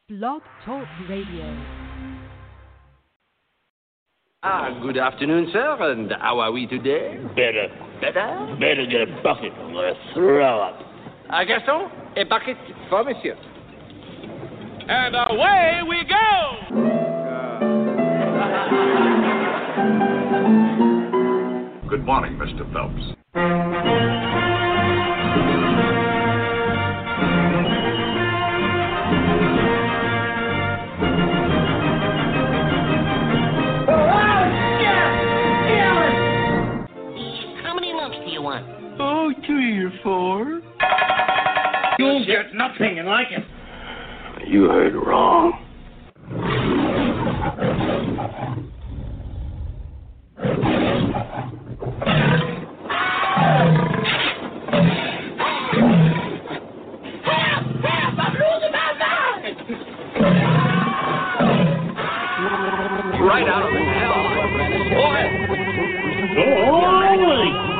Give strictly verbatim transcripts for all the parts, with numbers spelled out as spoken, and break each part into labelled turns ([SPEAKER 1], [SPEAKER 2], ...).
[SPEAKER 1] Blog Talk Radio.
[SPEAKER 2] Ah, good afternoon, sir, and how are we today?
[SPEAKER 3] Better.
[SPEAKER 2] Better?
[SPEAKER 3] Better get a bucket. I'm going to throw up.
[SPEAKER 2] Ah, Gaston, a bucket for monsieur.
[SPEAKER 4] And away we go!
[SPEAKER 5] Good morning, Mister Phelps.
[SPEAKER 3] Oh, three or four.
[SPEAKER 4] You'll get nothing like it.
[SPEAKER 3] You heard wrong.
[SPEAKER 2] Right out of the hell, boy!
[SPEAKER 3] Holy!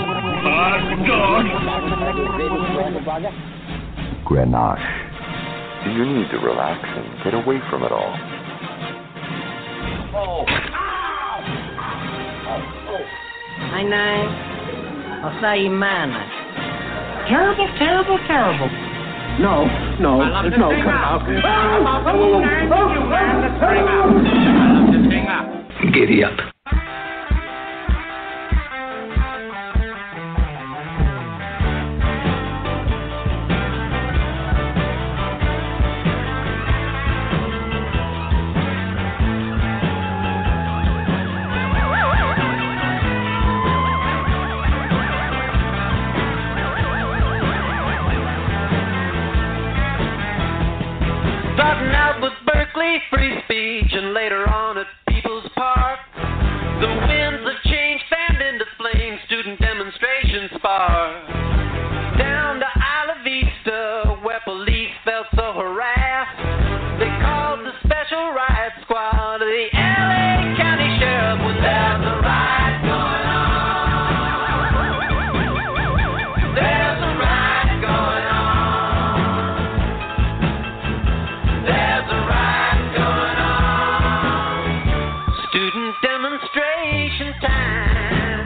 [SPEAKER 6] Grenache. You need to relax and get away from it all.
[SPEAKER 2] Oh.
[SPEAKER 7] My name, Osaimana.
[SPEAKER 4] Terrible, terrible, terrible.
[SPEAKER 3] No, no,
[SPEAKER 4] I love to
[SPEAKER 3] no,
[SPEAKER 4] sing
[SPEAKER 3] come
[SPEAKER 4] out.
[SPEAKER 3] out.
[SPEAKER 4] I love to sing out.
[SPEAKER 3] Giddy up.
[SPEAKER 8] Starting out with Berkeley, free speech, and later on at People's Park. The winds of change fanned into flame, student demonstrations spark. Down to Isla Vista, where police felt so harassed, they called the Special Riot Squad. The L A County Sheriff was there. The riot going on. There's a riot going on. There's a riot going on. Student demonstration time.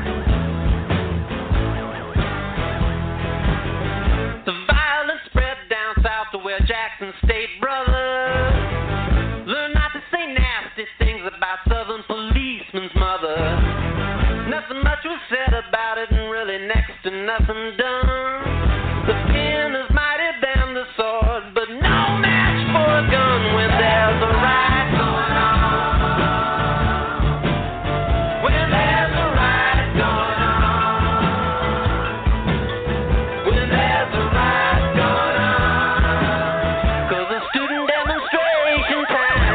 [SPEAKER 8] The violence spread down south to where Jackson State brothers learn not to say nasty things about Southern policemen's mother. Nothing much was said about it, and really next to nothing done. The pen is mighty than the sword, but no match for a gun when there's a riot going on. When there's a riot going on. When there's a riot going on. 'Cause it's student demonstration time.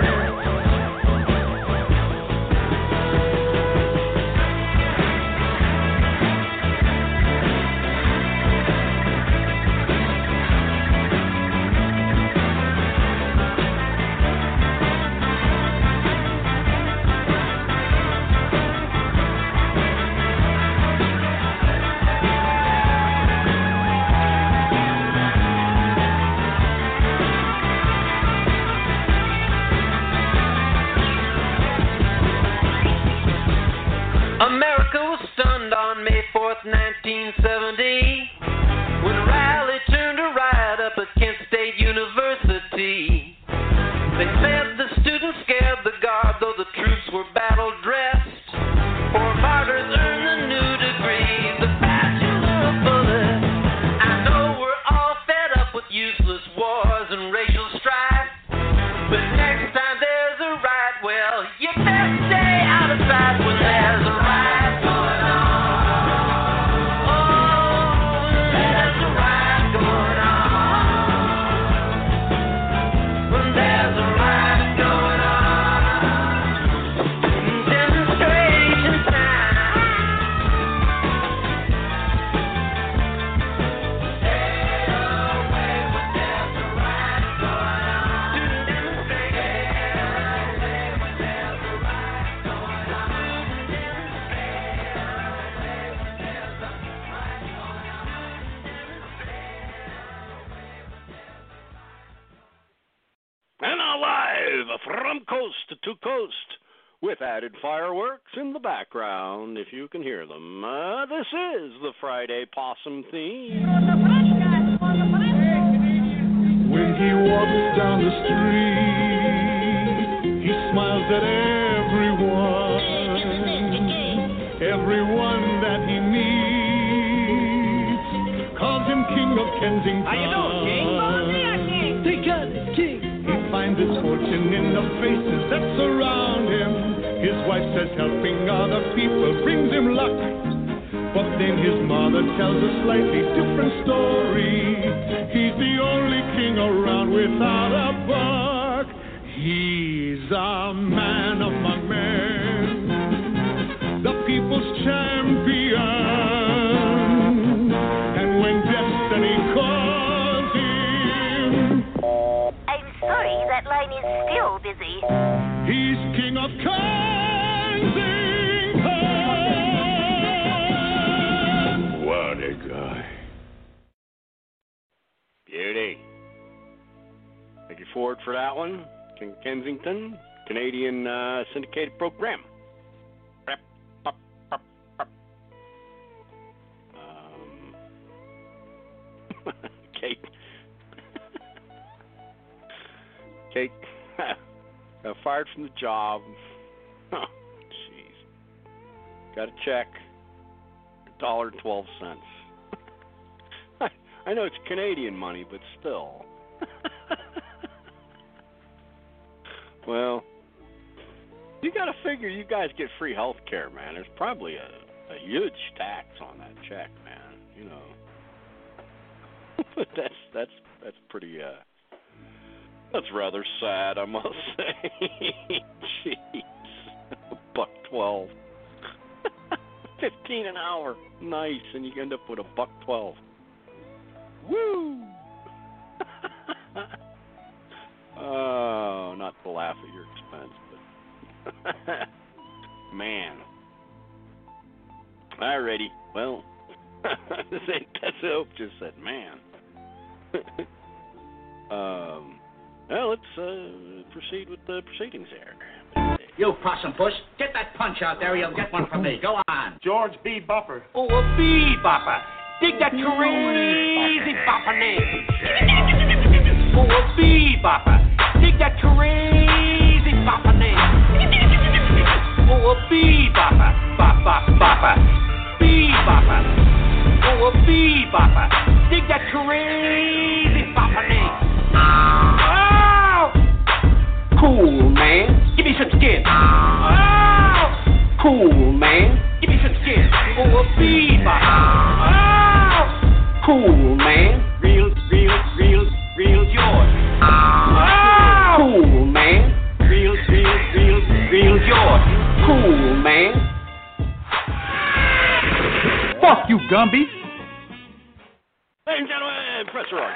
[SPEAKER 8] America was stunned on May fourth, nineteen seventy, when a rally turned a riot up at Kent State University. They said the students scared the guard, though the troops were battle-dressed. Four martyrs earned the new degree, the Bachelor of Bullets. I know we're all fed up with useless wars and racial strife, but next time there's a riot, well, you best stay out of sight when there's a riot going on. Oh, when there's a riot going on. When there's a riot.
[SPEAKER 1] live from coast to coast with added fireworks in the background, if you can hear them. Uh, this is the Friday Possum theme.
[SPEAKER 9] When he walks down the street, he smiles at everyone, everyone that he meets, calls him King of Kensington. How you doing, King? Thank God it's King. He finds his fortune in the faces that surround him. His wife says helping other people brings him luck. But then his mother tells a slightly different story. He's the only king around without a buck. He's a man among men, the people's champion. And when destiny calls him,
[SPEAKER 10] I'm sorry, that line is still busy.
[SPEAKER 9] He's king of Kensington.
[SPEAKER 3] What a guy.
[SPEAKER 1] Beauty. Thank you, Ford, for that one. King of Kensington, Canadian uh, syndicated program. Rap, pop, pop, pop. Um, Kate. Kate got fired from the job. Oh, jeez. Got a check. a dollar and twelve cents. I, I know it's Canadian money, but still. Well, you got to figure you guys get free health care, man. There's probably a, a huge tax on that check, man. You know. that's that's that's pretty uh that's rather sad, I must say. Jeez. A buck twelve. Fifteen an hour. Nice, and you end up with a buck twelve. Woo! Oh, not to laugh at your expense, but man. Alrighty. Well, this ain't that's Hope just said, man. um, well, let's uh, proceed with the proceedings here.
[SPEAKER 11] You possum puss, get that punch out there, you'll get one from me. Go on.
[SPEAKER 4] George B. Buffer.
[SPEAKER 8] Oh, a bee-bopper. Dig that crazy bopper name. Oh, a bee-bopper. Dig that crazy bopper name. Oh, a bee-bopper. Bop, bop, bopper. Bee-bopper. Oh, a bee-bopper. Dig that crazy bopper name. Oh! Cool, man. Give me some skin. Oh! Cool, man. Give me some skin. Oh, a bee-bopper. Oh! Cool, man. Real, real, real, real George. Oh! Cool, man. Real, real, real, real George. Cool, man.
[SPEAKER 4] Fuck you, Gumby.
[SPEAKER 1] Ladies and gentlemen, Professor Rock.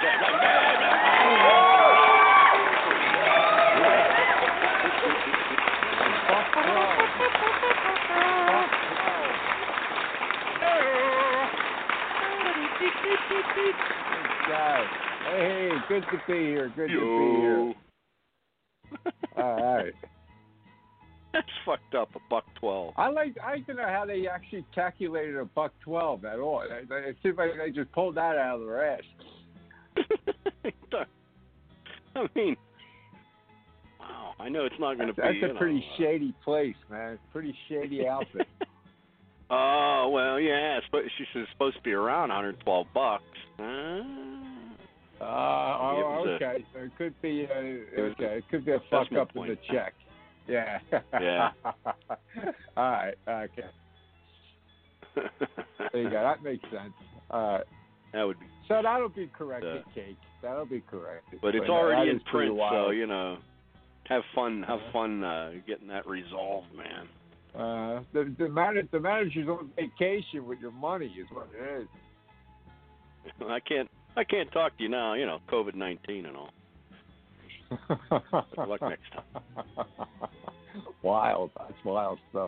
[SPEAKER 12] Guys, hey, good to be here. Good
[SPEAKER 1] Yo.
[SPEAKER 12] to be here. All right.
[SPEAKER 1] That's fucked up. A buck twelve.
[SPEAKER 12] I like. I don't know how they actually calculated a buck twelve at all. It seems like they just pulled that out of their ass.
[SPEAKER 1] I mean, wow. I know it's not going to be.
[SPEAKER 12] That's a
[SPEAKER 1] you
[SPEAKER 12] pretty
[SPEAKER 1] know,
[SPEAKER 12] shady place, man. Pretty shady outfit.
[SPEAKER 1] Oh well, yeah. It's, she says it's supposed to be around one hundred twelve bucks. Uh,
[SPEAKER 12] Uh, oh,
[SPEAKER 1] a-
[SPEAKER 12] okay. So it could be a,
[SPEAKER 1] was
[SPEAKER 12] okay. It could be a fuck
[SPEAKER 1] decimal
[SPEAKER 12] up in the
[SPEAKER 1] point.
[SPEAKER 12] check. Yeah.
[SPEAKER 1] Yeah.
[SPEAKER 12] All right. Okay. There you go. That makes sense. All right.
[SPEAKER 1] That would be.
[SPEAKER 12] So that'll be corrected,
[SPEAKER 1] Uh,
[SPEAKER 12] Cake. That'll be corrected.
[SPEAKER 1] But it's
[SPEAKER 12] uh,
[SPEAKER 1] already
[SPEAKER 12] that
[SPEAKER 1] in
[SPEAKER 12] is pretty
[SPEAKER 1] print,
[SPEAKER 12] wild.
[SPEAKER 1] so you know, have fun. Have fun uh, getting that resolved, man.
[SPEAKER 12] Uh, the the, man- the manager's on vacation with your money is what it is.
[SPEAKER 1] I can't. I can't talk to you now. You know, COVID nineteen and all. Good luck next time.
[SPEAKER 12] Wild. That's wild stuff.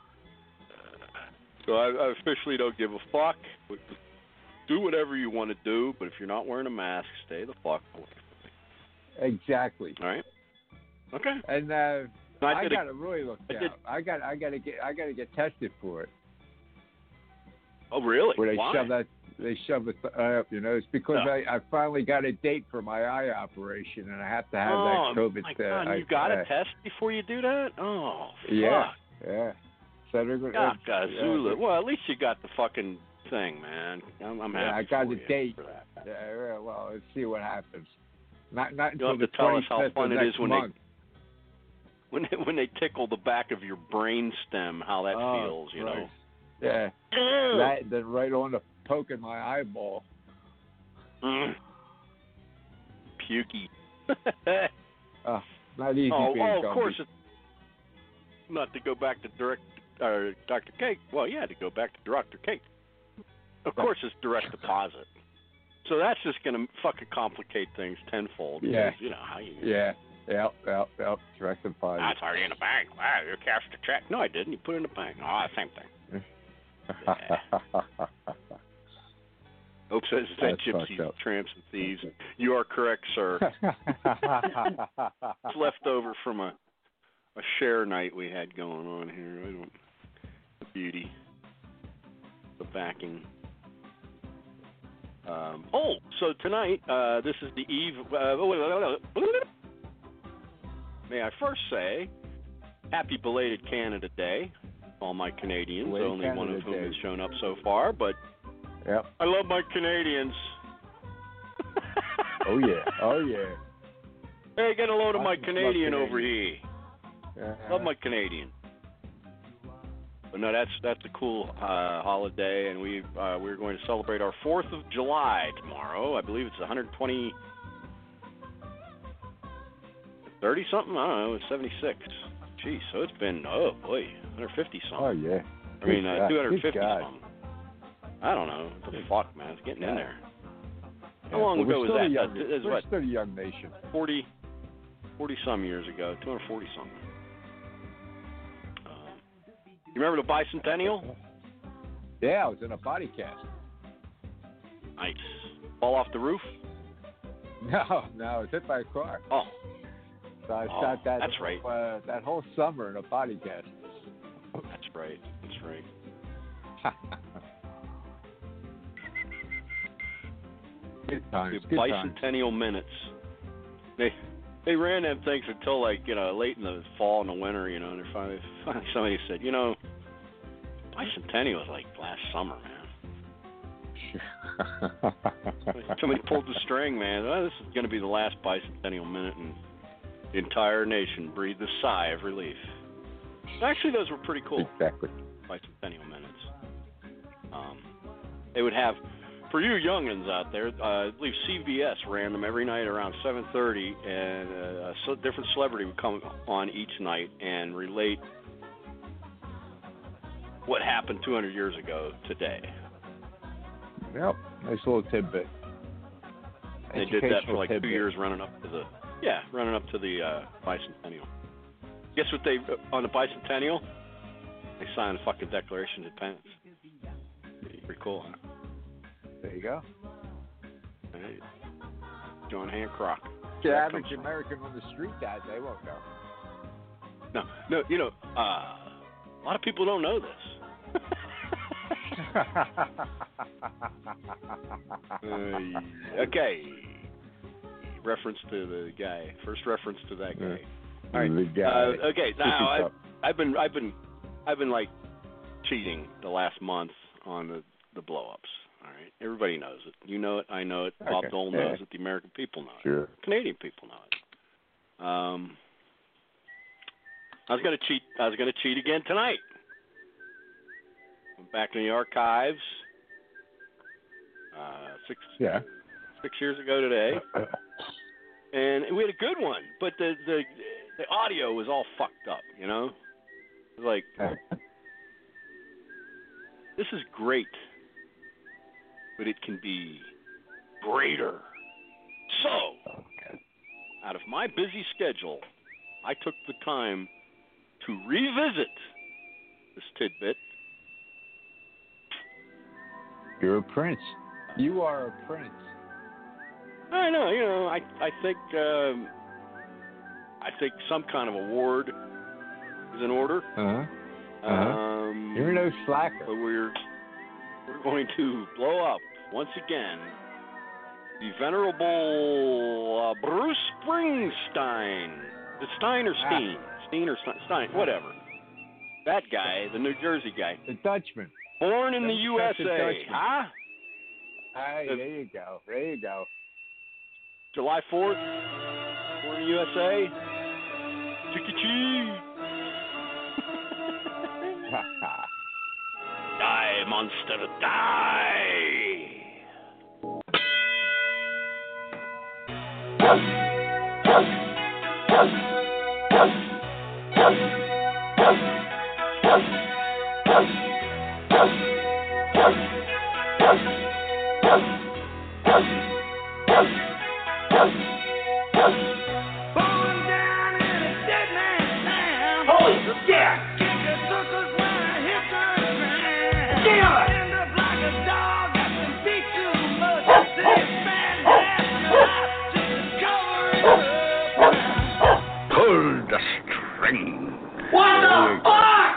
[SPEAKER 1] So I, I officially don't give a fuck. Do whatever you want to do, but if you're not wearing a mask, stay the fuck away.
[SPEAKER 12] Exactly.
[SPEAKER 1] All right. Okay.
[SPEAKER 12] And uh,
[SPEAKER 1] No, I
[SPEAKER 12] I,
[SPEAKER 1] did a-
[SPEAKER 12] got to really look
[SPEAKER 1] I
[SPEAKER 12] down.
[SPEAKER 1] did-
[SPEAKER 12] I got I got to get I got to get tested for it.
[SPEAKER 1] Oh, really?
[SPEAKER 12] Where they
[SPEAKER 1] Why?
[SPEAKER 12] shove that they shove it up. You know, it's because
[SPEAKER 1] No.
[SPEAKER 12] I, I finally got a date for my eye operation, and I have to have
[SPEAKER 1] oh,
[SPEAKER 12] that COVID.
[SPEAKER 1] my
[SPEAKER 12] uh,
[SPEAKER 1] God,
[SPEAKER 12] I-
[SPEAKER 1] you got
[SPEAKER 12] uh,
[SPEAKER 1] a test before you do that? Oh,
[SPEAKER 12] Yeah,
[SPEAKER 1] fuck.
[SPEAKER 12] yeah. So they're going
[SPEAKER 1] God,
[SPEAKER 12] uh,
[SPEAKER 1] Zula. Well, at least you got the fucking thing, man. I'm, I'm
[SPEAKER 12] Yeah,
[SPEAKER 1] happy
[SPEAKER 12] I got
[SPEAKER 1] for
[SPEAKER 12] the
[SPEAKER 1] you
[SPEAKER 12] date.
[SPEAKER 1] for that.
[SPEAKER 12] Yeah, well, let's see what happens. Not not
[SPEAKER 1] You'll
[SPEAKER 12] until
[SPEAKER 1] have
[SPEAKER 12] the
[SPEAKER 1] to tell us how
[SPEAKER 12] twenty-fifth
[SPEAKER 1] fun
[SPEAKER 12] of
[SPEAKER 1] it
[SPEAKER 12] next
[SPEAKER 1] is when
[SPEAKER 12] month.
[SPEAKER 1] they when they, when they tickle the back of your brain stem, how that
[SPEAKER 12] Oh,
[SPEAKER 1] feels, you
[SPEAKER 12] Christ.
[SPEAKER 1] know.
[SPEAKER 12] Yeah.
[SPEAKER 1] Ew.
[SPEAKER 12] That then right on the poke in my eyeball.
[SPEAKER 1] Mm. Pukey.
[SPEAKER 12] Oh, not easy
[SPEAKER 1] oh,
[SPEAKER 12] being
[SPEAKER 1] oh, of
[SPEAKER 12] Gumby.
[SPEAKER 1] course. It, not to go back to direct, uh, Doctor Cake. Well, yeah, to go back to Doctor Cake. Of course, it's direct deposit. So that's just going to fucking complicate things tenfold.
[SPEAKER 12] Yeah.
[SPEAKER 1] Because, you know how you.
[SPEAKER 12] Yeah. Yep. Yep. Yep. Direct deposit.
[SPEAKER 1] Ah, it's already in the bank. Wow, you cashed the check. No, I didn't. You put it in the bank. Oh, same thing. Hope says that
[SPEAKER 12] That's
[SPEAKER 1] gypsies,
[SPEAKER 12] fucked up.
[SPEAKER 1] tramps, and thieves. You are correct, sir. It's left over from a a share night we had going on here. I don't, the beauty, the backing. Um, oh, so tonight, uh, this is the eve. Uh, may I first say, happy belated Canada Day, all my Canadians.
[SPEAKER 12] Belated
[SPEAKER 1] only one
[SPEAKER 12] Canada
[SPEAKER 1] of whom
[SPEAKER 12] Day.
[SPEAKER 1] has shown up so far, but
[SPEAKER 12] Yep.
[SPEAKER 1] I love my Canadians.
[SPEAKER 12] Oh yeah. Oh yeah.
[SPEAKER 1] Hey, get a load of
[SPEAKER 12] I
[SPEAKER 1] my
[SPEAKER 12] love
[SPEAKER 1] Canadian over
[SPEAKER 12] Canadians.
[SPEAKER 1] here.
[SPEAKER 12] Uh-huh.
[SPEAKER 1] Love my Canadian. But no, that's that's a cool uh, holiday, and we uh, we're going to celebrate our Fourth of July tomorrow. I believe it's one hundred twenty, thirty something. I don't know. It's seventy-six. Jeez, so it's been oh boy, one hundred fifty something.
[SPEAKER 12] Oh yeah.
[SPEAKER 1] I mean, uh,
[SPEAKER 12] Good
[SPEAKER 1] two hundred fifty
[SPEAKER 12] God.
[SPEAKER 1] something. I don't know. What the fuck, man? It's getting in
[SPEAKER 12] Yeah.
[SPEAKER 1] there. How
[SPEAKER 12] Yeah,
[SPEAKER 1] long
[SPEAKER 12] but
[SPEAKER 1] ago
[SPEAKER 12] we're
[SPEAKER 1] was
[SPEAKER 12] still
[SPEAKER 1] that?
[SPEAKER 12] A young,
[SPEAKER 1] That- that's
[SPEAKER 12] we're
[SPEAKER 1] what,
[SPEAKER 12] still a young nation.
[SPEAKER 1] forty, forty some years ago, two hundred forty something. Um, you remember the bicentennial?
[SPEAKER 12] Yeah, I was in a body cast.
[SPEAKER 1] Nice. Fall off the roof?
[SPEAKER 12] No, no, I was hit by a car.
[SPEAKER 1] Oh,
[SPEAKER 12] So I
[SPEAKER 1] Oh,
[SPEAKER 12] sat that
[SPEAKER 1] that's right.
[SPEAKER 12] uh, that whole summer in a body cast.
[SPEAKER 1] that's right. That's right.
[SPEAKER 12] Good times.
[SPEAKER 1] The
[SPEAKER 12] Good times.
[SPEAKER 1] bicentennial minutes. They they ran them things until like you know late in the fall and the winter, you know. And they finally, finally somebody said, you know, bicentennial was like last summer, man. Somebody pulled the string, man. Oh, this is going to be the last bicentennial minute, and the entire nation breathed a sigh of relief. Actually, those were pretty cool.
[SPEAKER 12] Exactly.
[SPEAKER 1] Bicentennial minutes. Um, they would have, for you youngins out there, uh, I believe C B S ran them every night around seven thirty, and uh, a so different celebrity would come on each night and relate what happened two hundred years ago today.
[SPEAKER 12] Yep. Nice little tidbit.
[SPEAKER 1] They did that for like
[SPEAKER 12] Educational
[SPEAKER 1] two
[SPEAKER 12] tidbit.
[SPEAKER 1] years, running up to the yeah, running up to the uh, bicentennial. Guess what they on the bicentennial? They signed the fucking Declaration of Independence. Pretty cool, huh?
[SPEAKER 12] There you go.
[SPEAKER 1] Hey, John Hancock.
[SPEAKER 12] The
[SPEAKER 1] That
[SPEAKER 12] average
[SPEAKER 1] comes-
[SPEAKER 12] American on the street that they won't know.
[SPEAKER 1] No, no, you know, uh, a lot of people don't know this. uh, okay. Reference to the guy. First reference to that guy. All right.
[SPEAKER 12] The guy.
[SPEAKER 1] Uh, okay. Now
[SPEAKER 12] Cookie
[SPEAKER 1] I've,
[SPEAKER 12] cup.
[SPEAKER 1] I've been I've been I've been like cheating the last month on the the blow-ups. All right. Everybody knows it. You know it. I know it. Bob
[SPEAKER 12] Okay,
[SPEAKER 1] Dole
[SPEAKER 12] yeah.
[SPEAKER 1] knows it. The American people know it.
[SPEAKER 12] Sure.
[SPEAKER 1] Canadian people know it. Um, I was gonna cheat. I was gonna cheat again tonight. Went back in the archives. Uh, six
[SPEAKER 12] Yeah.
[SPEAKER 1] six years ago today, and we had a good one. But the the the audio was all fucked up. You know, it was like this is great, but it can be greater. So, out of my busy schedule, I took the time to revisit this tidbit.
[SPEAKER 12] You're a prince. You are a prince.
[SPEAKER 1] I know, you know, I I think um, I think some kind of award is in order.
[SPEAKER 12] Uh-huh. Uh-huh.
[SPEAKER 1] Um,
[SPEAKER 12] You're no slacker.
[SPEAKER 1] But we're we're going to blow up once again the venerable uh, Bruce Springsteen. The Stein or Steen? Ah. Steen or Stein? Stein, whatever. That guy, the New Jersey guy.
[SPEAKER 12] The Dutchman.
[SPEAKER 1] Born in the, the U S A. Huh?
[SPEAKER 12] Hey, the, there you go. There you go.
[SPEAKER 1] July fourth, born in the U S A. Chickie-chee. Die, monster, die!
[SPEAKER 5] Pull the string.
[SPEAKER 2] What the fuck?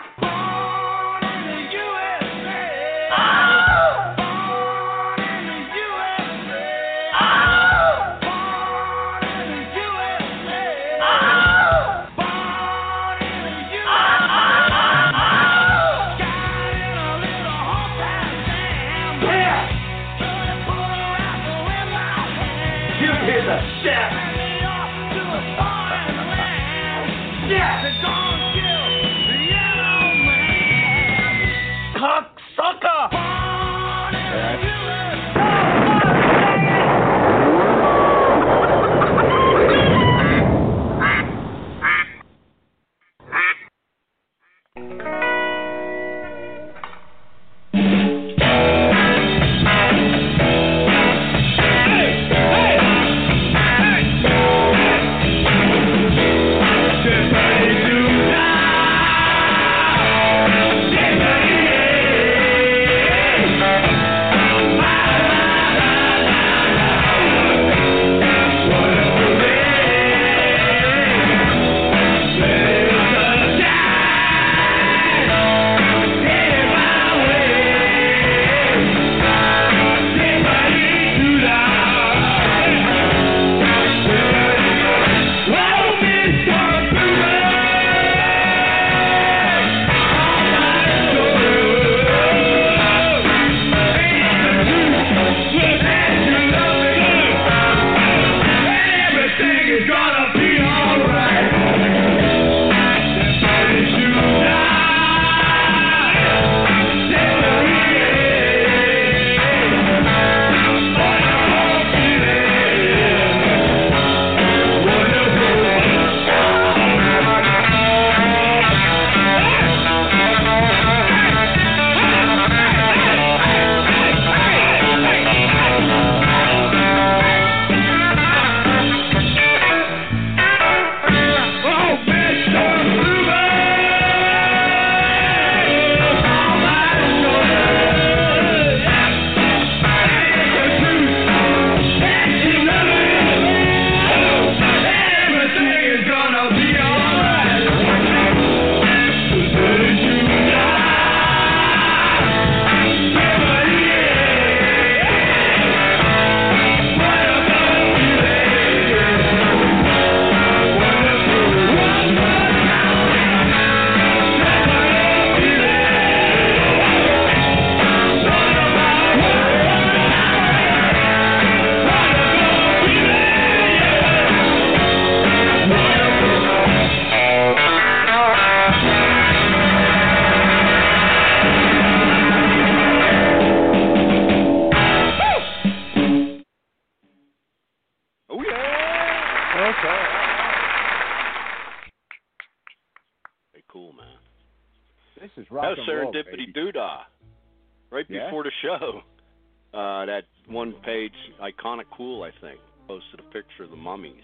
[SPEAKER 12] rock and roll,
[SPEAKER 1] Serendipity Doodah. Right
[SPEAKER 12] yeah?
[SPEAKER 1] before the show, uh, that one page, Iconic Cool, I think, posted a picture of the mummies.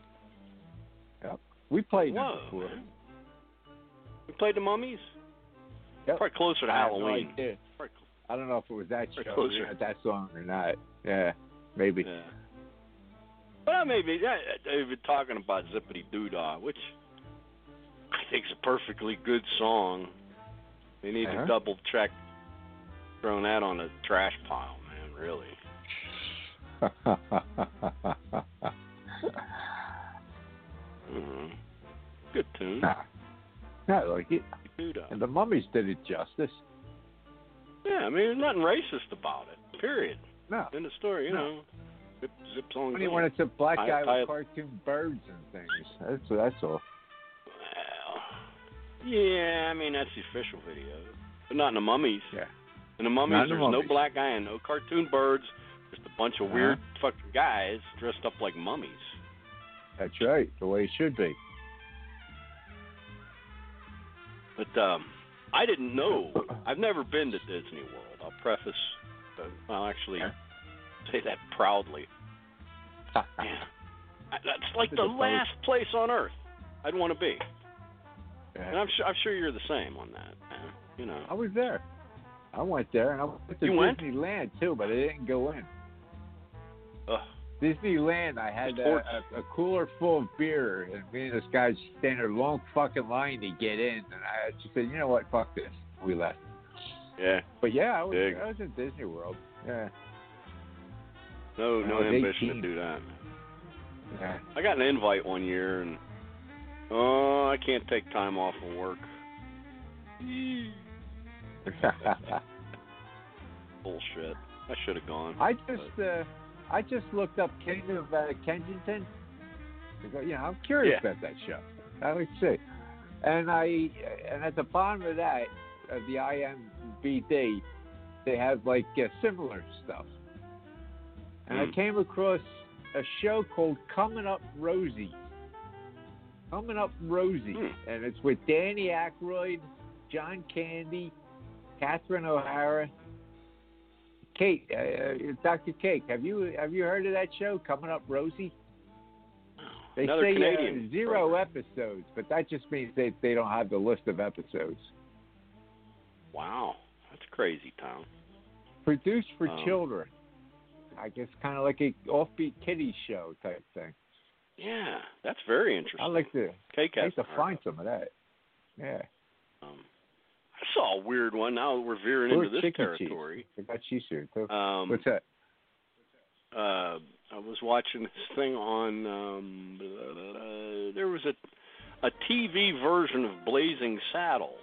[SPEAKER 12] Yep. We played
[SPEAKER 1] Whoa,
[SPEAKER 12] them before.
[SPEAKER 1] Man. We played the mummies?
[SPEAKER 12] Yep.
[SPEAKER 1] Probably closer to
[SPEAKER 12] I
[SPEAKER 1] Halloween.
[SPEAKER 12] No idea. I don't know if it was that
[SPEAKER 1] Probably
[SPEAKER 12] show,
[SPEAKER 1] closer.
[SPEAKER 12] that song or not. Yeah, maybe.
[SPEAKER 1] Yeah. Well, maybe yeah, they've been talking about Zippity Doo Dah, which I think is a perfectly good song. They need
[SPEAKER 12] uh-huh.
[SPEAKER 1] to double check throwing that on a trash pile, man. Really. mm-hmm. Good tune.
[SPEAKER 12] Nah. I like it.
[SPEAKER 1] Doo-dah.
[SPEAKER 12] And the Mummies did it justice.
[SPEAKER 1] Yeah, I mean, there's nothing racist about it. Period.
[SPEAKER 12] No.
[SPEAKER 1] In the story, you
[SPEAKER 12] no.
[SPEAKER 1] know. Zip, zips on.
[SPEAKER 12] Only when it's a black
[SPEAKER 1] I,
[SPEAKER 12] guy
[SPEAKER 1] I,
[SPEAKER 12] with cartoon birds and things. That's that's all.
[SPEAKER 1] Well, yeah, I mean that's the official video, but not in the Mummies.
[SPEAKER 12] Yeah.
[SPEAKER 1] In the Mummies,
[SPEAKER 12] Not in the
[SPEAKER 1] there's
[SPEAKER 12] Mummies.
[SPEAKER 1] no black guy and no cartoon birds. Just a bunch of
[SPEAKER 12] Uh-huh.
[SPEAKER 1] weird fucking guys dressed up like mummies.
[SPEAKER 12] That's right. The way it should be.
[SPEAKER 1] But um, I didn't know. I've never been to Disney World. I'll preface. Uh, I'll actually say that proudly. Yeah. I, that's like the last place on earth I'd want to be.
[SPEAKER 12] Yeah.
[SPEAKER 1] And I'm sure I'm sure you're the same on that. Man. You know.
[SPEAKER 12] I was there. I went there, and I went to
[SPEAKER 1] You went?
[SPEAKER 12] Disneyland too, but I didn't go in.
[SPEAKER 1] Ugh.
[SPEAKER 12] Disneyland, I had a, a, a cooler full of beer, and me and this guy standing in a long fucking line to get in, and I just said, you know what, fuck this. We left.
[SPEAKER 1] Yeah.
[SPEAKER 12] But yeah, I was,
[SPEAKER 1] Big.
[SPEAKER 12] I was in Disney World. Yeah.
[SPEAKER 1] No,
[SPEAKER 12] I
[SPEAKER 1] no
[SPEAKER 12] was
[SPEAKER 1] ambition
[SPEAKER 12] eighteen.
[SPEAKER 1] to do that.
[SPEAKER 12] Yeah.
[SPEAKER 1] I got an invite one year, and oh, I can't take time off from work. Bullshit. I should have gone.
[SPEAKER 12] I just, uh, I just looked up King of uh, Kensington. Because, you know, I'm curious
[SPEAKER 1] Yeah.
[SPEAKER 12] about that show. I would see. And I, and at the bottom of that, of the I M D B, they have like uh, similar stuff. And
[SPEAKER 1] Mm.
[SPEAKER 12] I came across a show called Coming Up Rosie. Coming Up Rosie,
[SPEAKER 1] Mm.
[SPEAKER 12] and it's with Danny Aykroyd, John Candy, Catherine O'Hara, Kate, uh, Doctor Cake. Have you have you heard of that show, Coming Up Rosie? They
[SPEAKER 1] Another
[SPEAKER 12] say
[SPEAKER 1] Canadian
[SPEAKER 12] uh, zero
[SPEAKER 1] program.
[SPEAKER 12] episodes, but that just means they they don't have the list of episodes.
[SPEAKER 1] Wow, that's crazy, Tom.
[SPEAKER 12] Produced for
[SPEAKER 1] Um,
[SPEAKER 12] children. I guess kind of like a offbeat kiddie show type thing.
[SPEAKER 1] Yeah, that's very interesting.
[SPEAKER 12] I like to
[SPEAKER 1] Cake
[SPEAKER 12] I like to
[SPEAKER 1] hasn't heard
[SPEAKER 12] find
[SPEAKER 1] of
[SPEAKER 12] some of that. Yeah.
[SPEAKER 1] Um, I saw a weird one. Now we're veering
[SPEAKER 12] Or
[SPEAKER 1] into this
[SPEAKER 12] Chicken
[SPEAKER 1] territory.
[SPEAKER 12] Cheese. I got cheese here too.
[SPEAKER 1] Um,
[SPEAKER 12] What's that?
[SPEAKER 1] Uh, I was watching this thing on. Um, blah, blah, blah. There was a a T V version of Blazing Saddles.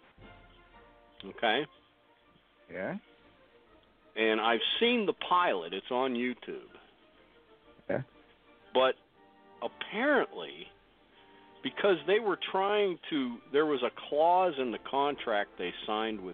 [SPEAKER 1] Okay.
[SPEAKER 12] Yeah.
[SPEAKER 1] And I've seen the pilot. It's on YouTube.
[SPEAKER 12] Yeah.
[SPEAKER 1] But apparently, because they were trying to, there was a clause in the contract they signed with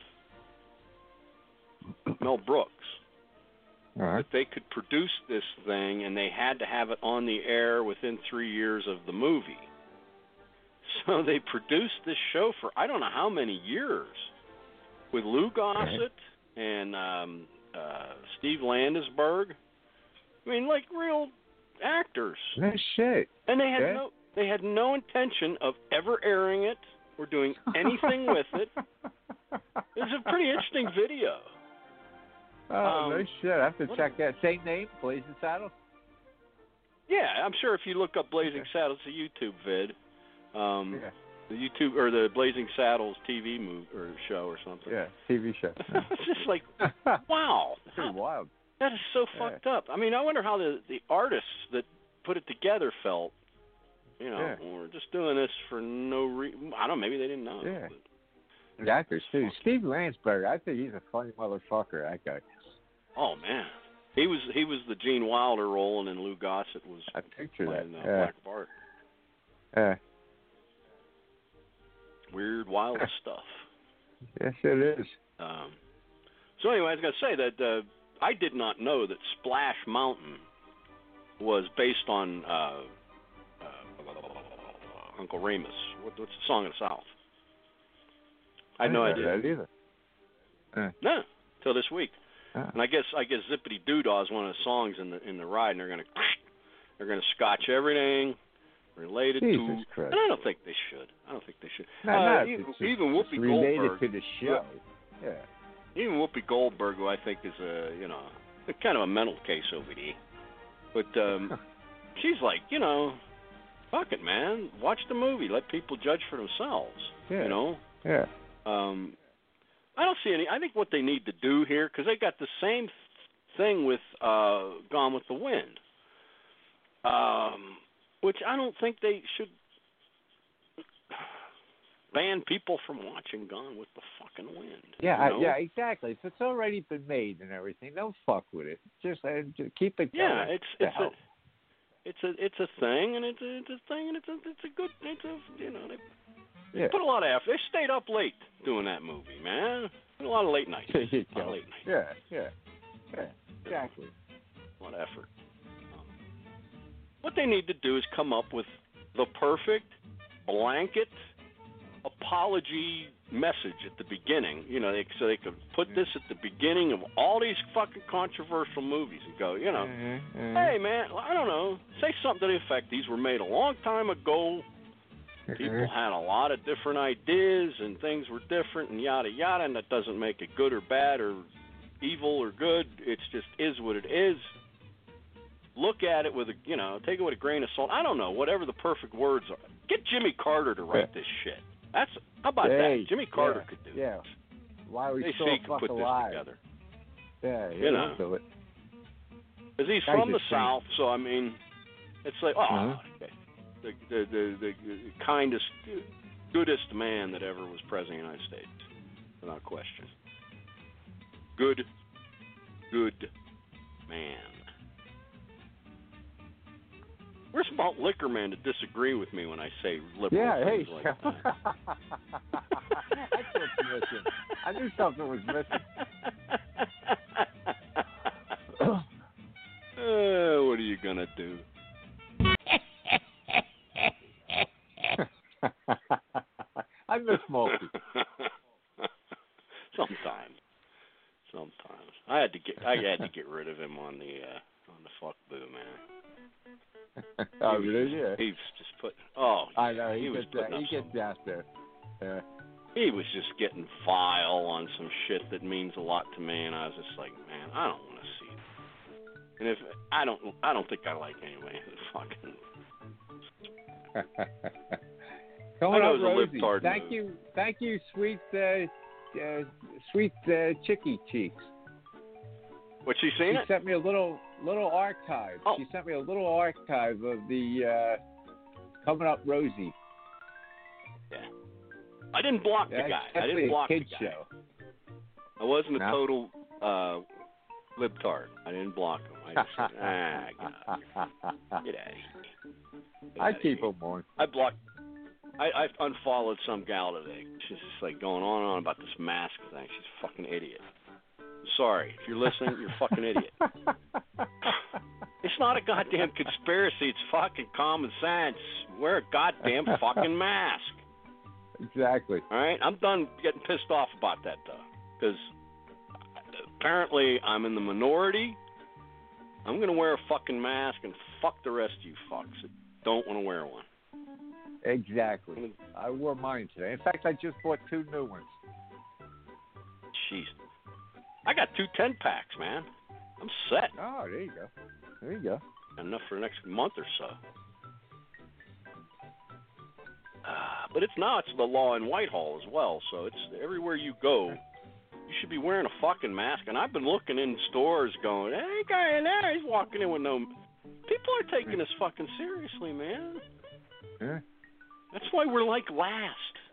[SPEAKER 1] Mel Brooks
[SPEAKER 12] All right.
[SPEAKER 1] that they could produce this thing, and they had to have it on the air within three years of the movie. So they produced this show for I don't know how many years with Lou Gossett and um, uh, Steve Landesberg. I mean, like real actors.
[SPEAKER 12] No shit.
[SPEAKER 1] And they had
[SPEAKER 12] Yeah.
[SPEAKER 1] no they had no intention of ever airing it or doing anything with it. It's a pretty interesting video.
[SPEAKER 12] Oh,
[SPEAKER 1] Um,
[SPEAKER 12] no shit. I have to
[SPEAKER 1] what-
[SPEAKER 12] check that. Same name, Blazing Saddles?
[SPEAKER 1] Yeah, I'm sure if you look up Blazing Saddles, it's a YouTube vid. Um,
[SPEAKER 12] Yeah.
[SPEAKER 1] The YouTube or the Blazing Saddles T V movie or show or something.
[SPEAKER 12] Yeah, T V show.
[SPEAKER 1] It's just like, wow,
[SPEAKER 12] Pretty wild.
[SPEAKER 1] that is so
[SPEAKER 12] Yeah.
[SPEAKER 1] fucked up. I mean, I wonder how the the artists that put it together felt. You know,
[SPEAKER 12] Yeah.
[SPEAKER 1] we're just doing this for no reason. I don't know. Maybe they didn't know.
[SPEAKER 12] Yeah.
[SPEAKER 1] but-
[SPEAKER 12] The actors, too. Steve Landsberg, I think he's a funny motherfucker, that guy.
[SPEAKER 1] Oh man, he was he was the Gene Wilder role, and then Lou Gossett was
[SPEAKER 12] I picture that.
[SPEAKER 1] playing uh,
[SPEAKER 12] Yeah.
[SPEAKER 1] Black Bart.
[SPEAKER 12] Yeah.
[SPEAKER 1] Weird, wild stuff.
[SPEAKER 12] Yes, it is.
[SPEAKER 1] Um, so anyway, I was going to say that uh, I did not know that Splash Mountain was based on uh, uh, Uncle Remus. What, what's the song of the South? I had no
[SPEAKER 12] didn't know
[SPEAKER 1] idea.
[SPEAKER 12] that either. Yeah.
[SPEAKER 1] No, till this week.
[SPEAKER 12] Ah.
[SPEAKER 1] And I guess I guess Zippity Doo Dah is one of the songs in the in the ride, and they're going to they're going to scotch everything related
[SPEAKER 12] Jesus
[SPEAKER 1] to.
[SPEAKER 12] Christ.
[SPEAKER 1] And I don't think they should. I don't think they should.
[SPEAKER 12] No,
[SPEAKER 1] uh,
[SPEAKER 12] no,
[SPEAKER 1] even,
[SPEAKER 12] it's just,
[SPEAKER 1] even
[SPEAKER 12] it's
[SPEAKER 1] Whoopi
[SPEAKER 12] related
[SPEAKER 1] Goldberg.
[SPEAKER 12] to the show. Yeah.
[SPEAKER 1] Even Whoopi Goldberg, who I think is a you know kind of a mental case over there. But um, she's like, you know, fuck it, man. Watch the movie. Let people judge for themselves.
[SPEAKER 12] Yeah.
[SPEAKER 1] You know?
[SPEAKER 12] Yeah.
[SPEAKER 1] Um, I don't see any. I think what they need to do here, because they got the same thing with uh, Gone with the Wind, um, which I don't think they should ban people from watching Gone with the fucking Wind.
[SPEAKER 12] Yeah,
[SPEAKER 1] you know?
[SPEAKER 12] I, yeah, exactly. If it's already been made and everything, don't fuck with it. Just, uh, just keep it going.
[SPEAKER 1] Yeah, it's it's
[SPEAKER 12] hell.
[SPEAKER 1] a it's a it's a thing, and it's a, it's a thing, and it's a it's a good it's a you know they, they
[SPEAKER 12] Yeah.
[SPEAKER 1] put a lot of effort. They stayed up late doing that movie, man. A lot of late nights.
[SPEAKER 12] There you
[SPEAKER 1] a lot
[SPEAKER 12] go.
[SPEAKER 1] of late nights.
[SPEAKER 12] Yeah, yeah, yeah, exactly.
[SPEAKER 1] A lot of effort. Um, what they need to do is come up with the perfect blanket apology message at the beginning. You know, they, so they could put this at the beginning of all these fucking controversial movies and go, you know,
[SPEAKER 12] Mm-hmm, mm-hmm.
[SPEAKER 1] hey man, I don't know, say something to the effect these were made a long time ago. People had a lot of different ideas and things were different and yada yada, and that doesn't make it good or bad or evil or good. It's just is what it is. Look at it with a, you know, take it with a grain of salt. I don't know, whatever the perfect words are. Get Jimmy Carter to write this shit. That's how about
[SPEAKER 12] hey,
[SPEAKER 1] that? Jimmy Carter
[SPEAKER 12] yeah,
[SPEAKER 1] could do.
[SPEAKER 12] Yeah. Why are we
[SPEAKER 1] They
[SPEAKER 12] still
[SPEAKER 1] see could
[SPEAKER 12] fuck
[SPEAKER 1] put
[SPEAKER 12] alive?
[SPEAKER 1] this together.
[SPEAKER 12] Yeah, yeah,
[SPEAKER 1] You know.
[SPEAKER 12] do it.
[SPEAKER 1] Because he's
[SPEAKER 12] Guys
[SPEAKER 1] from the
[SPEAKER 12] are strange.
[SPEAKER 1] South, so I mean, it's like, oh,
[SPEAKER 12] Uh-huh.
[SPEAKER 1] okay. the, the, the, the kindest, goodest man that ever was president of the United States, without question. Good, good man. Where's Malt Liquor Man to disagree with me when I say liberal
[SPEAKER 12] Yeah, hey.
[SPEAKER 1] things like that?
[SPEAKER 12] That's what's missing. I knew something was missing.
[SPEAKER 1] uh, what are you gonna do?
[SPEAKER 12] I miss Malty.
[SPEAKER 1] Sometimes, sometimes I had to get I had to get rid of him on the uh, on the fuck boo, man.
[SPEAKER 12] Oh,
[SPEAKER 1] he was
[SPEAKER 12] really?
[SPEAKER 1] just,
[SPEAKER 12] Yeah.
[SPEAKER 1] he was just put. Oh,
[SPEAKER 12] I know. He,
[SPEAKER 1] he was
[SPEAKER 12] gets that.
[SPEAKER 1] putting
[SPEAKER 12] He
[SPEAKER 1] up
[SPEAKER 12] gets
[SPEAKER 1] some,
[SPEAKER 12] out there. Yeah.
[SPEAKER 1] He was just getting vile on some shit that means a lot to me, and I was just like, man, I don't want to see it. And if I don't, I don't think I like anyway. Fucking.
[SPEAKER 12] Coming
[SPEAKER 1] I know
[SPEAKER 12] up,
[SPEAKER 1] it was a
[SPEAKER 12] Rosie.
[SPEAKER 1] libtard
[SPEAKER 12] Thank
[SPEAKER 1] move.
[SPEAKER 12] you, thank you, sweet, uh, uh, sweet uh, Chicky Cheeks.
[SPEAKER 1] What, she seen
[SPEAKER 12] She
[SPEAKER 1] it?
[SPEAKER 12] sent me a little little archive.
[SPEAKER 1] Oh.
[SPEAKER 12] She sent me a little archive of the uh, Coming Up Rosie.
[SPEAKER 1] Yeah. I didn't block
[SPEAKER 12] Yeah,
[SPEAKER 1] the guy.
[SPEAKER 12] it's
[SPEAKER 1] I
[SPEAKER 12] definitely
[SPEAKER 1] didn't
[SPEAKER 12] a
[SPEAKER 1] block the
[SPEAKER 12] kid
[SPEAKER 1] guy.
[SPEAKER 12] show.
[SPEAKER 1] I wasn't a
[SPEAKER 12] No?
[SPEAKER 1] total uh, libtard. I didn't block him. I just said, ah, get out of here. Get out of here. Get
[SPEAKER 12] I
[SPEAKER 1] outta
[SPEAKER 12] keep
[SPEAKER 1] here.
[SPEAKER 12] them on.
[SPEAKER 1] I blocked. I, I unfollowed some gal today. She's just like going on and on about this mask thing. She's a fucking idiot. Sorry. If you're listening, you're a fucking idiot. It's not a goddamn conspiracy. It's fucking common sense. Wear a goddamn fucking mask.
[SPEAKER 12] Exactly.
[SPEAKER 1] All right? I'm done getting pissed off about that, though. Because apparently I'm in the minority. I'm going to wear a fucking mask and fuck the rest of you fucks that don't want to wear one.
[SPEAKER 12] Exactly. I wore mine today. In fact, I just bought two new ones.
[SPEAKER 1] Jeez. I got two ten-packs, man. I'm set.
[SPEAKER 12] Oh, there you go. There you go.
[SPEAKER 1] Enough for the next month or so. Uh, but it's now it's the law in Whitehall as well, so it's everywhere you go, you should be wearing a fucking mask. And I've been looking in stores going, hey, guy in there, he's walking in with no... People are taking this fucking seriously, man.
[SPEAKER 12] Yeah.
[SPEAKER 1] That's why we're like last.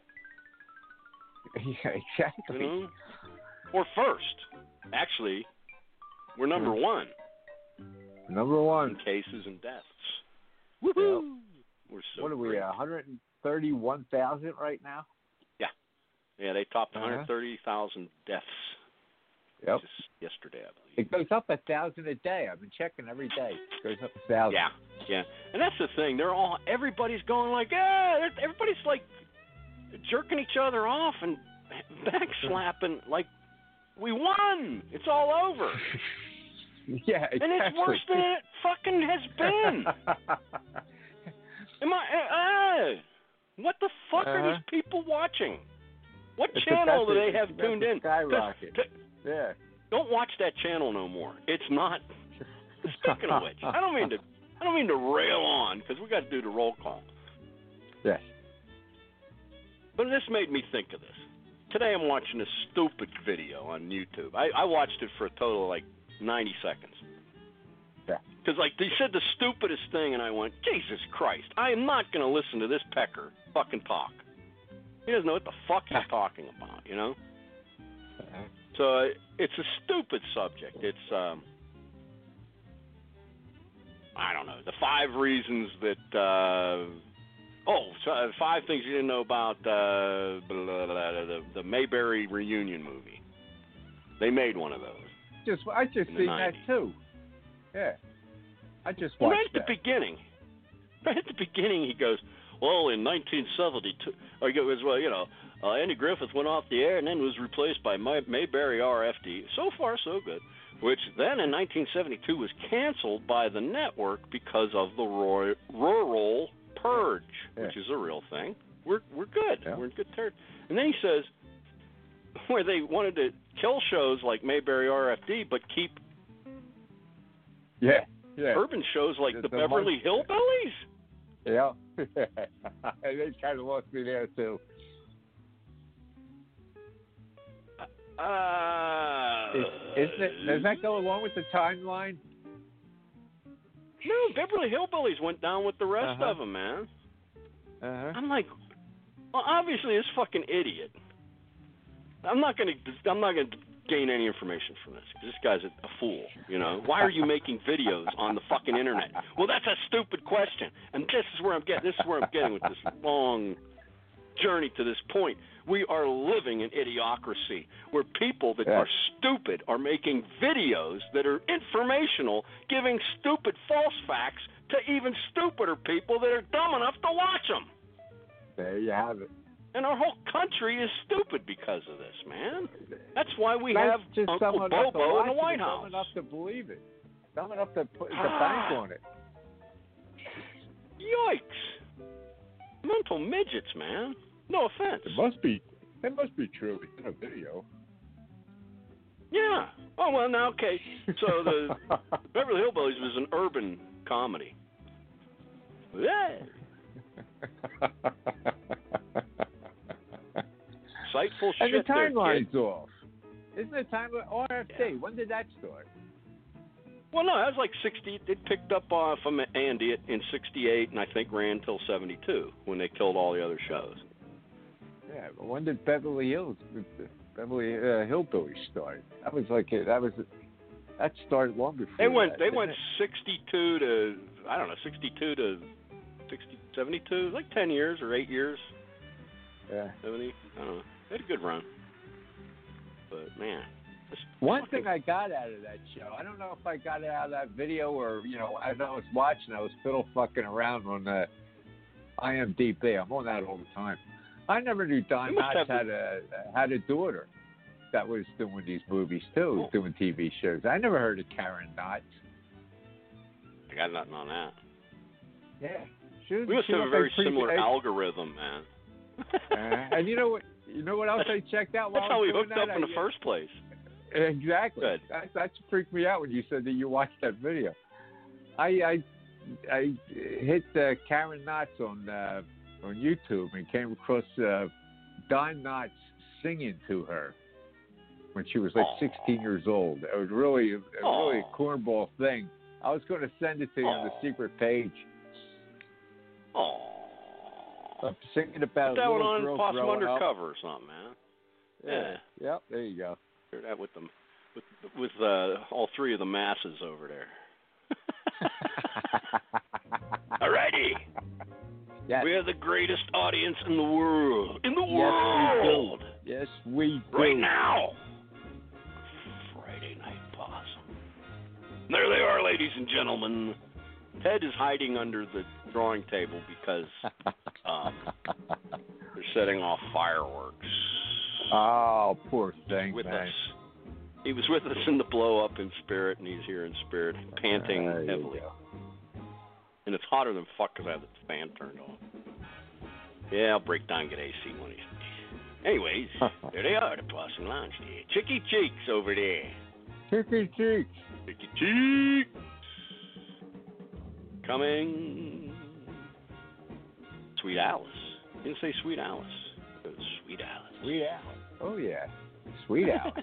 [SPEAKER 12] Yeah, exactly.
[SPEAKER 1] You know? Or first. Actually, we're number
[SPEAKER 12] Yeah.
[SPEAKER 1] one
[SPEAKER 12] Number
[SPEAKER 1] in
[SPEAKER 12] one.
[SPEAKER 1] cases and deaths.
[SPEAKER 12] Yep.
[SPEAKER 1] We're so
[SPEAKER 12] What are we,
[SPEAKER 1] great.
[SPEAKER 12] one hundred thirty-one thousand right now?
[SPEAKER 1] Yeah. Yeah, they topped
[SPEAKER 12] Uh-huh.
[SPEAKER 1] one hundred thirty thousand deaths
[SPEAKER 12] Yep.
[SPEAKER 1] just yesterday, I believe.
[SPEAKER 12] It goes up a thousand a day. I've been checking every day. It goes up a thousand.
[SPEAKER 1] Yeah, yeah. And that's the thing. They're all, everybody's going like, yeah, they're- everybody's like jerking each other off and backslapping like, we won. It's all over.
[SPEAKER 12] Yeah, exactly.
[SPEAKER 1] And it's worse than it fucking has been. Am I, uh, what the fuck are
[SPEAKER 12] Uh-huh.
[SPEAKER 1] these people watching? What
[SPEAKER 12] It's
[SPEAKER 1] channel
[SPEAKER 12] about
[SPEAKER 1] do
[SPEAKER 12] to-
[SPEAKER 1] they have
[SPEAKER 12] it's about
[SPEAKER 1] tuned
[SPEAKER 12] to
[SPEAKER 1] in? 'Cause
[SPEAKER 12] skyrocket.
[SPEAKER 1] t-
[SPEAKER 12] Yeah.
[SPEAKER 1] Don't watch that channel no more. It's not. Speaking of which, I don't mean to. I I don't mean to rail on because we got to do the roll call.
[SPEAKER 12] Yes.
[SPEAKER 1] But this made me think of this. Today I'm watching a stupid video on YouTube. I, I watched it for a total of like ninety seconds.
[SPEAKER 12] Yeah.
[SPEAKER 1] Because like they said the stupidest thing, and I went, Jesus Christ! I am not going to listen to this pecker fucking talk. He doesn't know what the fuck he's talking about, you know.
[SPEAKER 12] Uh-huh.
[SPEAKER 1] So uh, it's a stupid subject. It's um, I don't know, the five reasons that. Uh, Oh, so, uh, five things you didn't know about uh, blah, blah, blah, the, the Mayberry reunion movie. They made one of those.
[SPEAKER 12] Just I just
[SPEAKER 1] in
[SPEAKER 12] seen
[SPEAKER 1] the
[SPEAKER 12] that
[SPEAKER 1] nineties.
[SPEAKER 12] too. Yeah, I just
[SPEAKER 1] Well,
[SPEAKER 12] watched
[SPEAKER 1] right at
[SPEAKER 12] that.
[SPEAKER 1] the beginning. Right at the beginning, he goes, "Well, in nineteen seventy-two, or it was well, you know, uh, Andy Griffith went off the air and then was replaced by May- Mayberry R F D. So far, so good. Which then in nineteen seventy-two was canceled by the network because of the Roy- rural." Purge,
[SPEAKER 12] yeah.
[SPEAKER 1] which is a real thing. We're we're good.
[SPEAKER 12] Yeah.
[SPEAKER 1] We're in good territory. And then he says where they wanted to kill shows like Mayberry R F D, but keep
[SPEAKER 12] Yeah, yeah.
[SPEAKER 1] urban shows like
[SPEAKER 12] The-
[SPEAKER 1] the,
[SPEAKER 12] the
[SPEAKER 1] Beverly
[SPEAKER 12] one-
[SPEAKER 1] Hillbillies.
[SPEAKER 12] Yeah. They kind of lost me there too.
[SPEAKER 1] Uh,
[SPEAKER 12] Is, isn't it? Does that go along with the timeline?
[SPEAKER 1] No, Beverly Hillbillies went down with the rest
[SPEAKER 12] Uh-huh.
[SPEAKER 1] of them, man.
[SPEAKER 12] Uh-huh.
[SPEAKER 1] I'm like, well, obviously this fucking idiot. I'm not gonna. I'm not gonna gain any information from this. 'Cause this guy's a, a fool. You know. Why are you making videos on the fucking internet? Well, that's a stupid question. And this is where I'm getting. This is where I'm getting with this long journey to this point. We are living in idiocracy, where people that
[SPEAKER 12] Yeah.
[SPEAKER 1] are stupid are making videos that are informational, giving stupid false facts to even stupider people that are dumb enough to watch them.
[SPEAKER 12] There you have it.
[SPEAKER 1] And our whole country is stupid because of this, man. That's why we
[SPEAKER 12] That's
[SPEAKER 1] have
[SPEAKER 12] just
[SPEAKER 1] Uncle
[SPEAKER 12] dumb enough to
[SPEAKER 1] Bobo in the
[SPEAKER 12] watch
[SPEAKER 1] White
[SPEAKER 12] it,
[SPEAKER 1] House.
[SPEAKER 12] Dumb enough to believe it. Dumb enough to put the
[SPEAKER 1] Ah.
[SPEAKER 12] bank on it.
[SPEAKER 1] Yikes. Mental midgets, man. No offense.
[SPEAKER 12] It must be. It must be true. It's in a video.
[SPEAKER 1] Yeah. Oh, well, now, okay. So the Beverly Hillbillies was an urban comedy. Yeah. Insightful
[SPEAKER 12] And
[SPEAKER 1] shit
[SPEAKER 12] the timeline's
[SPEAKER 1] there, kid.
[SPEAKER 12] off. Isn't the timeline R F D?
[SPEAKER 1] Yeah.
[SPEAKER 12] When did that start?
[SPEAKER 1] Well, no, that was like sixty. It picked up uh, from Andy in sixty-eight, and I think ran till seventy-two when they killed all the other shows.
[SPEAKER 12] Yeah, but when did Beverly Hills, Beverly uh, Hillbillies start? That was like a, that was a, that started long before.
[SPEAKER 1] They went.
[SPEAKER 12] that,
[SPEAKER 1] They
[SPEAKER 12] didn't
[SPEAKER 1] went
[SPEAKER 12] it?
[SPEAKER 1] sixty-two to I don't know, sixty-two to sixty, seventy-two, like ten years or eight years.
[SPEAKER 12] Yeah.
[SPEAKER 1] seventy. I don't know. They had a good run. But man, this
[SPEAKER 12] One
[SPEAKER 1] fucking-
[SPEAKER 12] thing I got out of that show, I don't know if I got it out of that video or you know, as I was watching, I was fiddle fucking around on uh, I M D B. I'm on that all the time. I never knew Don
[SPEAKER 1] You must
[SPEAKER 12] Knotts
[SPEAKER 1] have-
[SPEAKER 12] had a had a daughter that was doing these movies too,
[SPEAKER 1] Oh.
[SPEAKER 12] doing T V shows. I never heard of Karen Knotts.
[SPEAKER 1] I got nothing on that.
[SPEAKER 12] Yeah, she was,
[SPEAKER 1] We must
[SPEAKER 12] she
[SPEAKER 1] have a
[SPEAKER 12] looked
[SPEAKER 1] very
[SPEAKER 12] like pretty
[SPEAKER 1] similar
[SPEAKER 12] good-
[SPEAKER 1] algorithm, man.
[SPEAKER 12] Uh, and you know what? You know what else I checked out? While
[SPEAKER 1] That's
[SPEAKER 12] I
[SPEAKER 1] how
[SPEAKER 12] was
[SPEAKER 1] we
[SPEAKER 12] doing
[SPEAKER 1] hooked
[SPEAKER 12] that?
[SPEAKER 1] up in
[SPEAKER 12] I-
[SPEAKER 1] the first place.
[SPEAKER 12] Exactly.
[SPEAKER 1] Good.
[SPEAKER 12] That, that freaked me out when you said that you watched that video. I I, I hit uh, Karen Knotts on uh, on YouTube and came across uh, Don Knotts singing to her when she was like
[SPEAKER 1] Aw.
[SPEAKER 12] sixteen years old. It was really a, really a
[SPEAKER 1] Aw.
[SPEAKER 12] cornball thing. I was going to send it to you on the
[SPEAKER 1] Aw.
[SPEAKER 12] secret page.
[SPEAKER 1] Oh.
[SPEAKER 12] I'm singing about
[SPEAKER 1] Put
[SPEAKER 12] a
[SPEAKER 1] that one
[SPEAKER 12] little
[SPEAKER 1] on
[SPEAKER 12] girl
[SPEAKER 1] Possum
[SPEAKER 12] growing up.
[SPEAKER 1] Undercover or something, man.
[SPEAKER 12] Yeah. Yep. There you go.
[SPEAKER 1] Share that with them, with with uh, all three of the masses over there. Alrighty.
[SPEAKER 12] Yes.
[SPEAKER 1] We are the greatest audience in the world. In the
[SPEAKER 12] Yes, we
[SPEAKER 1] world.
[SPEAKER 12] do. Yes, we do.
[SPEAKER 1] Right now. Friday Night Possum. There they are, ladies and gentlemen. Ted is hiding under the drawing table because um, they're setting off fireworks.
[SPEAKER 12] Oh, poor
[SPEAKER 1] He's
[SPEAKER 12] thing,
[SPEAKER 1] with
[SPEAKER 12] man.
[SPEAKER 1] us. He was with us in the blow up in spirit, and he's here in spirit, panting
[SPEAKER 12] There you
[SPEAKER 1] heavily.
[SPEAKER 12] go.
[SPEAKER 1] And it's hotter than fuck because I have the fan turned on. Yeah, I'll break down and get A C one of these days. Anyways, there they are, the Possum Lounge there. Chicky Cheeks over there.
[SPEAKER 12] Chicky cheeks.
[SPEAKER 1] Chicky Cheeks. coming. Sweet Alice. Didn't say Sweet Alice. It was Sweet Alice.
[SPEAKER 12] Sweet Alice. Oh, yeah. Sweet Alice.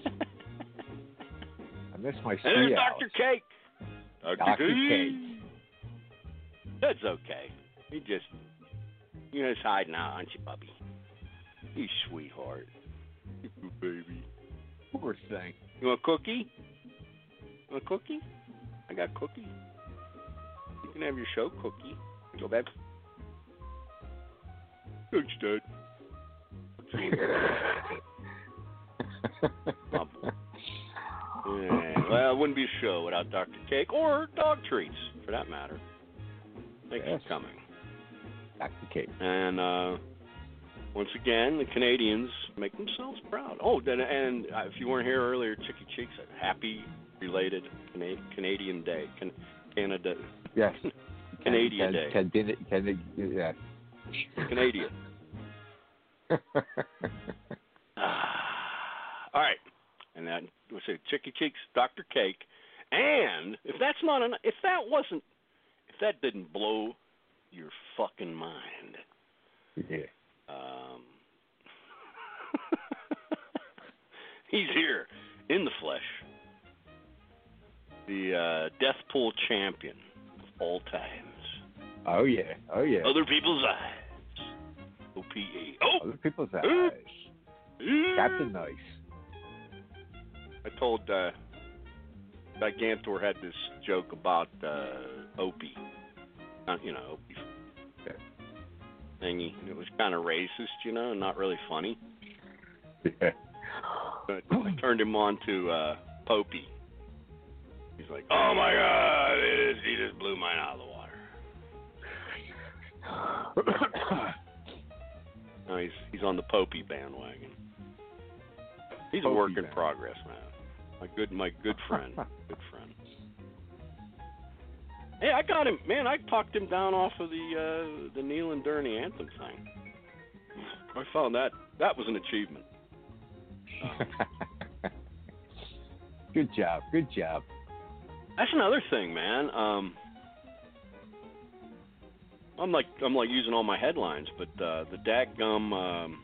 [SPEAKER 12] I miss my Sweet
[SPEAKER 1] And there's
[SPEAKER 12] Alice.
[SPEAKER 1] Doctor Cake. Doctor
[SPEAKER 12] Doctor
[SPEAKER 1] Cake.
[SPEAKER 12] Cake.
[SPEAKER 1] That's okay. He just, you're just hiding out, aren't you, Bubby? You sweetheart. You baby.
[SPEAKER 12] Poor thing.
[SPEAKER 1] You want a cookie? You want a cookie? I got cookie. You can have your show cookie. Go back. Thanks, Dad. Yeah, well, it wouldn't be a show without Doctor Cake or dog treats, for that matter. Thanks
[SPEAKER 12] Yes.
[SPEAKER 1] for coming.
[SPEAKER 12] Doctor Cake.
[SPEAKER 1] And uh, once again, the Canadians make themselves proud. Oh, then, and uh, if you weren't here earlier, Chicky Cheeks, happy related Cana- Canadian Day. Can- Canada.
[SPEAKER 12] Yes.
[SPEAKER 1] Canadian
[SPEAKER 12] can,
[SPEAKER 1] Day.
[SPEAKER 12] Can, can, can, can, yeah.
[SPEAKER 1] Canadian. All right. And then we'll say Chicky Cheeks, Doctor Cake. And if that's not enough, if that wasn't, if that didn't blow your fucking mind.
[SPEAKER 12] Yeah.
[SPEAKER 1] Um, he's here in the flesh. The uh, Death Pool champion of all times.
[SPEAKER 12] Oh, yeah. Oh, yeah.
[SPEAKER 1] Other people's eyes. O P E. Oh!
[SPEAKER 12] Other people's eyes.
[SPEAKER 1] Mm.
[SPEAKER 12] Captain Nice.
[SPEAKER 1] I told uh, Gigantor had this joke about uh, Opie. Uh, you know, Opie
[SPEAKER 12] Yeah.
[SPEAKER 1] thingy. It was kind of racist, you know, and not really funny.
[SPEAKER 12] Yeah.
[SPEAKER 1] But I turned him on to uh, Popey. He's like, oh my God, it is, he just blew mine out of the water. No, he's he's on the Popey bandwagon. He's a
[SPEAKER 12] Popey
[SPEAKER 1] work in
[SPEAKER 12] band.
[SPEAKER 1] progress, man. My good my good friend, good friend. Hey, I got him, man. I talked him down off of the uh, the Neil and Durney anthem thing. I found that that was an achievement.
[SPEAKER 12] Good job. Good job.
[SPEAKER 1] That's another thing, man. Um, I'm like I'm like using all my headlines, but uh, the dadgum um,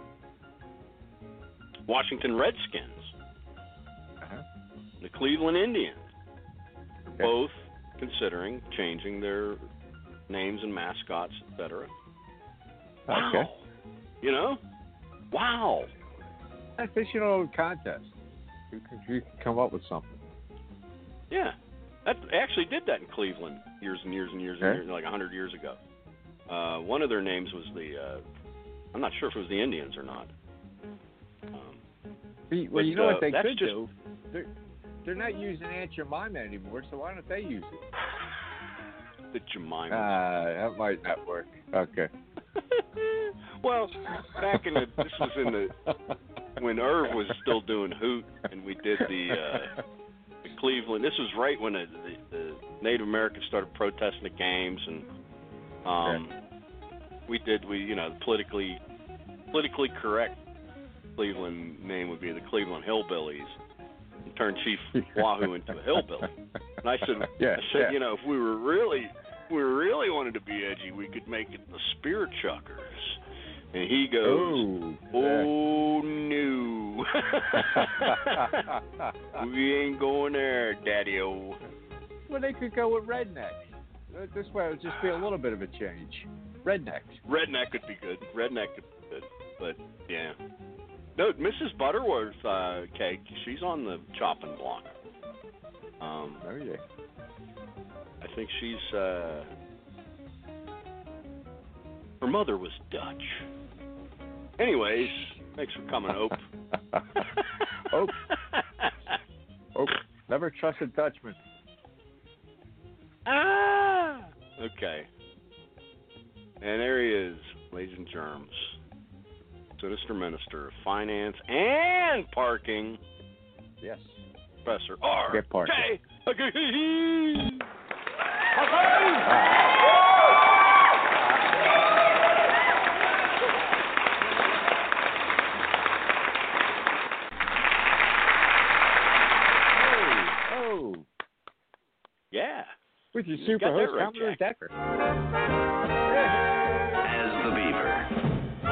[SPEAKER 1] Washington Redskins,
[SPEAKER 12] Uh-huh.
[SPEAKER 1] the Cleveland Indians,
[SPEAKER 12] Okay.
[SPEAKER 1] both considering changing their names and mascots, et cetera. Wow.
[SPEAKER 12] Okay.
[SPEAKER 1] You know? Wow.
[SPEAKER 12] I think you know contest. You can, you can come up with something.
[SPEAKER 1] Yeah. That I actually did that in Cleveland years and years and years and
[SPEAKER 12] Okay.
[SPEAKER 1] years, like a hundred years ago. Uh, one of their names was the, uh, I'm not sure if it was the Indians or not. Um,
[SPEAKER 12] Well,
[SPEAKER 1] But,
[SPEAKER 12] you know
[SPEAKER 1] uh,
[SPEAKER 12] what they
[SPEAKER 1] that's
[SPEAKER 12] could
[SPEAKER 1] just-
[SPEAKER 12] do? They're, they're not using Aunt Jemima anymore, so why don't they use it?
[SPEAKER 1] the Jemima.
[SPEAKER 12] Uh, that might not work. Okay.
[SPEAKER 1] Well, back in the, this was in the, when Irv was still doing Hoot, and we did the, uh, the Cleveland. This was right when the, the, the Native Americans started protesting the games, and um, we did we you know politically politically correct Cleveland name would be the Cleveland Hillbillies, and turned Chief Wahoo into a hillbilly. And I said,
[SPEAKER 12] Yeah,
[SPEAKER 1] I said,
[SPEAKER 12] yeah.
[SPEAKER 1] you know, if we were really, if we really wanted to be edgy, we could make it the Spirit Chuckers. And he goes,
[SPEAKER 12] Oh,
[SPEAKER 1] oh no, we ain't going there, Daddy-o.
[SPEAKER 12] well, they could go with redneck. Uh, This way, it would just be a little bit of a change. Redneck.
[SPEAKER 1] Redneck could be good. Redneck could be good. But, yeah. No, Missus Butterworth uh, Cake, she's on the chopping block. Um,
[SPEAKER 12] Oh, yeah.
[SPEAKER 1] I think she's, uh, her mother was Dutch. Anyways, thanks for coming, Ope.
[SPEAKER 12] Ope. Oh, never trust a Dutchman.
[SPEAKER 1] Ah! Okay. And there he is, ladies and germs. Sinister Minister of Finance and Parking,
[SPEAKER 12] Yes.
[SPEAKER 1] Professor R.
[SPEAKER 12] Get parking.
[SPEAKER 1] J.
[SPEAKER 12] Oh,
[SPEAKER 1] Yeah.
[SPEAKER 12] with your
[SPEAKER 1] You
[SPEAKER 12] super
[SPEAKER 1] got that
[SPEAKER 12] host,
[SPEAKER 1] right,
[SPEAKER 12] Commodore
[SPEAKER 1] Jack.
[SPEAKER 12] Decker.
[SPEAKER 2] As the beaver.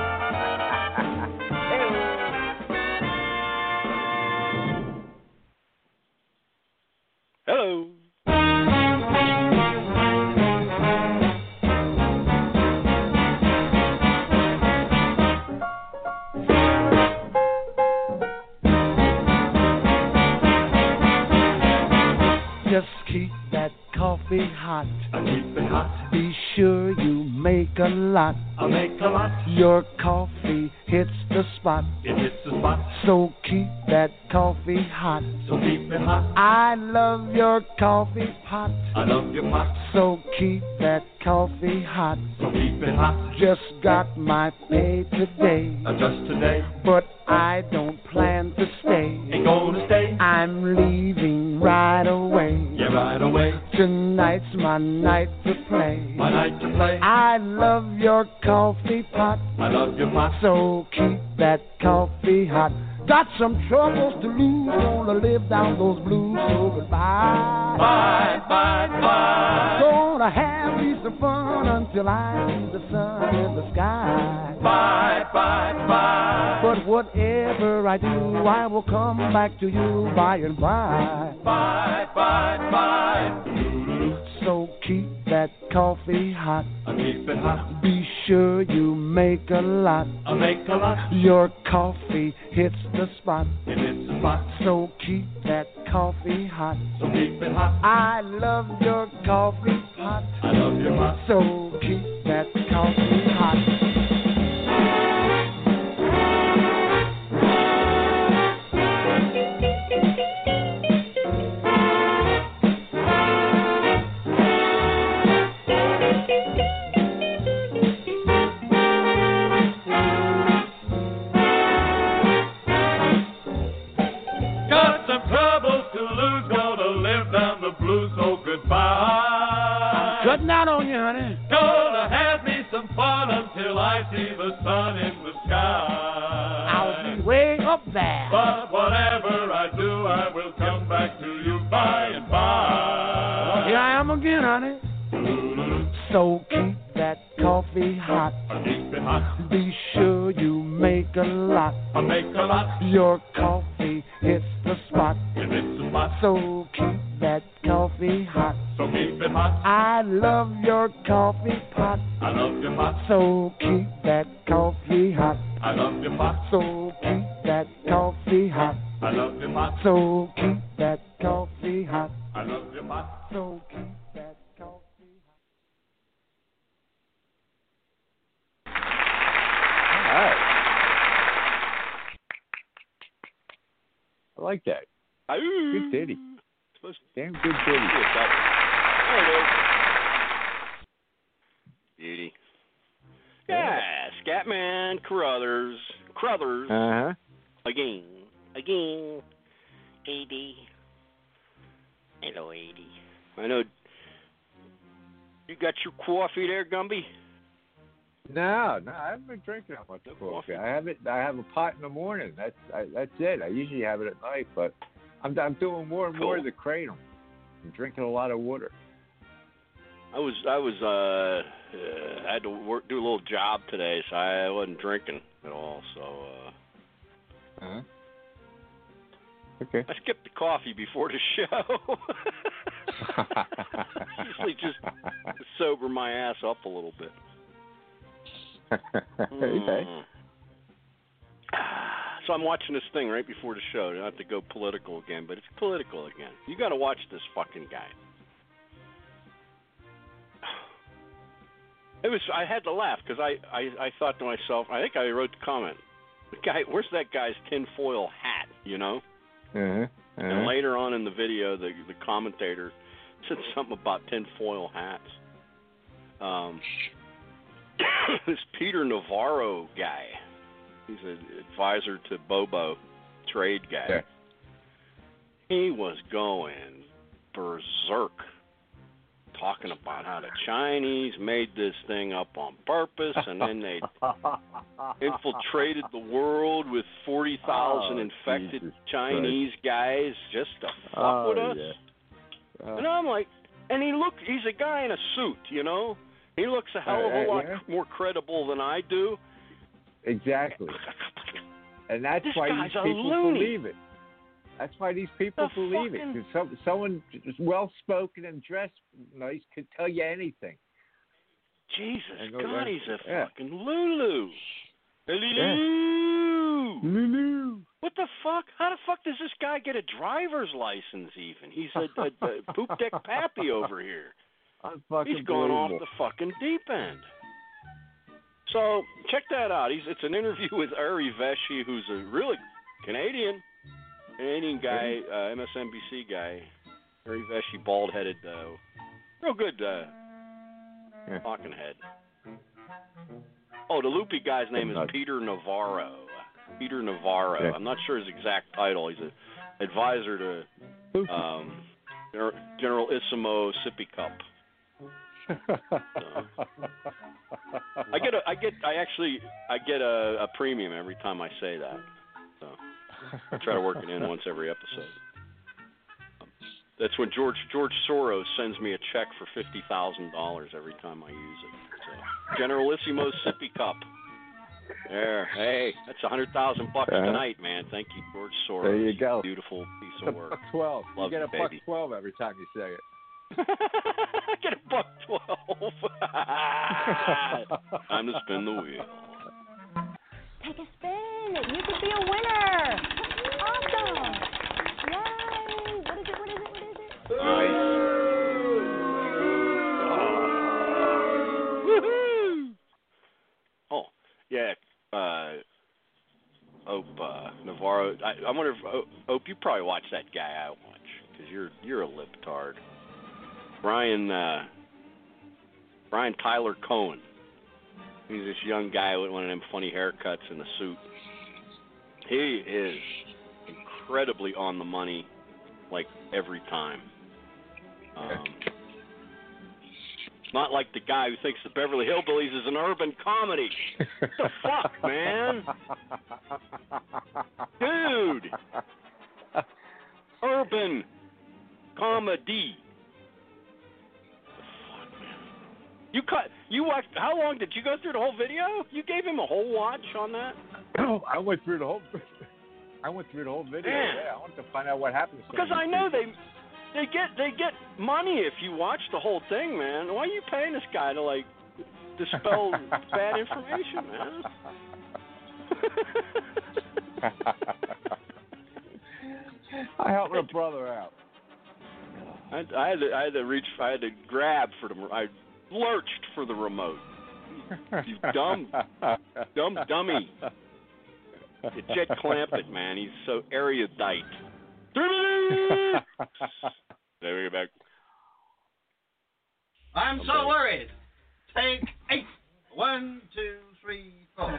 [SPEAKER 1] Hello.
[SPEAKER 13] Just keep that coffee hot.
[SPEAKER 9] I keep it hot.
[SPEAKER 13] Be sure you make a lot.
[SPEAKER 9] I make a lot.
[SPEAKER 13] Your coffee hits the spot.
[SPEAKER 9] It hits the spot.
[SPEAKER 13] So keep that coffee hot.
[SPEAKER 9] So keep it hot.
[SPEAKER 13] I love your coffee pot.
[SPEAKER 9] I love your pot.
[SPEAKER 13] So keep that coffee hot.
[SPEAKER 9] So keep it hot.
[SPEAKER 13] Just got my pay today.
[SPEAKER 9] Uh, just today.
[SPEAKER 13] But I don't plan to stay.
[SPEAKER 9] Ain't gonna stay.
[SPEAKER 13] I'm leaving right away.
[SPEAKER 9] Yeah, right away.
[SPEAKER 13] Tonight's my night to play.
[SPEAKER 9] My night to play.
[SPEAKER 13] I love your coffee pot.
[SPEAKER 9] I love your pot.
[SPEAKER 13] So keep that coffee hot. Got some troubles to lose. Gonna live down those blues. So goodbye.
[SPEAKER 9] Bye, bye, bye.
[SPEAKER 13] Gonna have me some fun until I see the sun in the sky.
[SPEAKER 9] Bye, bye, bye.
[SPEAKER 13] But whatever I do, I will come back to you by and by.
[SPEAKER 9] Bye, bye, bye.
[SPEAKER 13] So keep that coffee hot.
[SPEAKER 9] I keep it hot.
[SPEAKER 13] Be sure you make a lot.
[SPEAKER 9] I make a lot.
[SPEAKER 13] Your coffee hits the spot.
[SPEAKER 9] It hits the spot.
[SPEAKER 13] So keep that coffee hot.
[SPEAKER 9] So keep it hot.
[SPEAKER 13] I love your coffee pot.
[SPEAKER 9] I love your pot.
[SPEAKER 13] So keep that coffee hot.
[SPEAKER 9] Got some troubles to lose. Gonna live down the blues. So goodbye.
[SPEAKER 13] Cutting out on you, honey.
[SPEAKER 9] Gonna have me some fun until I see the sun in the sky.
[SPEAKER 13] I'll be way up there.
[SPEAKER 9] But whatever I do, I will come back to you by and by.
[SPEAKER 13] Here I am again, honey. So keep that coffee hot.
[SPEAKER 9] I keep it hot.
[SPEAKER 13] Be sure you make a lot.
[SPEAKER 9] I make a lot.
[SPEAKER 13] Your coffee hits the spot.
[SPEAKER 9] It hits the spot.
[SPEAKER 13] So keep that coffee hot.
[SPEAKER 9] So keep it hot.
[SPEAKER 13] I love your coffee pot.
[SPEAKER 9] I love your pot.
[SPEAKER 13] So keep that coffee hot.
[SPEAKER 9] I love your pot.
[SPEAKER 13] So keep that coffee hot.
[SPEAKER 9] I love your pot.
[SPEAKER 13] So keep that coffee hot.
[SPEAKER 9] I love your pot.
[SPEAKER 13] So keep that coffee hot.
[SPEAKER 12] All right. I like that. Good ditty. Damn good ditty.
[SPEAKER 1] Beauty. Yeah, Scatman Carruthers. Carruthers.
[SPEAKER 12] Uh-huh.
[SPEAKER 1] Again. Again. A D. Hello, A D. I know. You got your coffee there, Gumby?
[SPEAKER 12] No, no, I haven't been drinking that much coffee. I have it. I have a pot in the morning. That's I, that's it. I usually have it at night, but I'm I'm doing more and more of the kratom. I'm drinking a lot of water.
[SPEAKER 1] I was I was uh, uh I had to work do a little job today, so I wasn't drinking at all. So uh,
[SPEAKER 12] uh-huh. Okay.
[SPEAKER 1] I skipped the coffee before the show. Usually just sober my ass up a little bit.
[SPEAKER 12] Okay.
[SPEAKER 1] Mm. So I'm watching this thing right before the show. Not to go political again, but it's political again. You got to watch this fucking guy. It was. I had to laugh because I, I, I thought to myself. I think I wrote the comment. The guy, where's that guy's tinfoil hat? You know.
[SPEAKER 12] Uh-huh. Uh-huh.
[SPEAKER 1] And later on in the video, the the commentator said something about tinfoil hats. Um. This Peter Navarro guy, he's an advisor to Bobo, trade guy.
[SPEAKER 12] Yeah.
[SPEAKER 1] He was going berserk, talking about how the Chinese made this thing up on purpose, and then they infiltrated the world with forty thousand
[SPEAKER 12] oh,
[SPEAKER 1] infected
[SPEAKER 12] Jesus
[SPEAKER 1] Chinese
[SPEAKER 12] Christ.
[SPEAKER 1] guys just to fuck
[SPEAKER 12] oh,
[SPEAKER 1] with us.
[SPEAKER 12] Yeah. Uh,
[SPEAKER 1] and I'm like, And he look he's a guy in a suit, you know? He looks a hell of a
[SPEAKER 12] Uh, uh,
[SPEAKER 1] lot
[SPEAKER 12] yeah.
[SPEAKER 1] more credible than I do.
[SPEAKER 12] Exactly. And that's
[SPEAKER 1] This
[SPEAKER 12] why
[SPEAKER 1] guy's
[SPEAKER 12] these
[SPEAKER 1] a
[SPEAKER 12] people
[SPEAKER 1] loony.
[SPEAKER 12] believe it. That's why these people
[SPEAKER 1] The
[SPEAKER 12] believe
[SPEAKER 1] fucking-
[SPEAKER 12] it. Because some, someone well-spoken and dressed nice could tell you anything.
[SPEAKER 1] Jesus
[SPEAKER 12] And go
[SPEAKER 1] God,
[SPEAKER 12] right-
[SPEAKER 1] he's a
[SPEAKER 12] yeah.
[SPEAKER 1] fucking Lulu.
[SPEAKER 12] Yeah.
[SPEAKER 1] Lulu.
[SPEAKER 12] Lulu.
[SPEAKER 1] What the fuck? How the fuck does this guy get a driver's license even? He's a, a, a poop deck pappy over here. He's gone off the fucking deep end. So check that out. He's it's an interview with Ari Vesey, who's a really Canadian, Canadian guy, uh, M S N B C guy. Ari Vesey, bald-headed, uh, real good uh,
[SPEAKER 12] Yeah.
[SPEAKER 1] talking head. Oh, the loopy guy's name is
[SPEAKER 12] Nuts.
[SPEAKER 1] Peter Navarro. Peter Navarro.
[SPEAKER 12] Yeah.
[SPEAKER 1] I'm not sure his exact title. He's an advisor to um, General, General Isimo Sippy Cup. I get a, I get, I actually, I get a, a premium every time I say that. So I try to work it in once every episode. That's when George George Soros sends me a check for fifty thousand dollars every time I use it. So Generalissimo Sippy Cup. There, hey, that's a hundred thousand bucks
[SPEAKER 12] Uh-huh.
[SPEAKER 1] tonight, man. Thank you, George Soros.
[SPEAKER 12] There you go.
[SPEAKER 1] Beautiful piece
[SPEAKER 12] It's
[SPEAKER 1] of
[SPEAKER 12] a
[SPEAKER 1] work.
[SPEAKER 12] buck twelve.
[SPEAKER 1] Love
[SPEAKER 12] you get
[SPEAKER 1] you,
[SPEAKER 12] a buck
[SPEAKER 1] baby.
[SPEAKER 12] twelve every time you say it.
[SPEAKER 1] Get a buck twelve. Time to spin the wheel.
[SPEAKER 14] Take a spin. You could be a winner. Awesome. Yay. What is it? What is it? What is it?
[SPEAKER 1] Nice. Woohoo! Oh, yeah. Uh, Ope uh, Navarro. I, I wonder if oh, Ope, you probably watch that guy I watch because you're you're a libtard. Brian uh, Brian Tyler Cohen. He's this young guy with one of them funny haircuts and a suit. He is incredibly on the money, like every time. Um, not like the guy who thinks the Beverly Hillbillies is an urban comedy. What the fuck, man? Dude. Urban comedy. The fuck, man? You cut. You watched. How long did you go through the whole video? You gave him a whole watch on that?
[SPEAKER 12] Oh, I went through the whole. I went through the whole video.
[SPEAKER 1] Man.
[SPEAKER 12] Yeah, I wanted to find out what happened. To
[SPEAKER 1] Because
[SPEAKER 12] some of
[SPEAKER 1] I
[SPEAKER 12] these
[SPEAKER 1] know
[SPEAKER 12] people.
[SPEAKER 1] they they get they get money if you watch the whole thing, man. Why are you paying this guy to like dispel bad information, man?
[SPEAKER 12] I helped my brother out.
[SPEAKER 1] I, I had to I had to reach I had to grab for the I lurched for the remote. You dumb dumb dummy. You Jet Clampett, man. He's so erudite. There we go back.
[SPEAKER 11] I'm so worried. Take eight. One, two, three, four.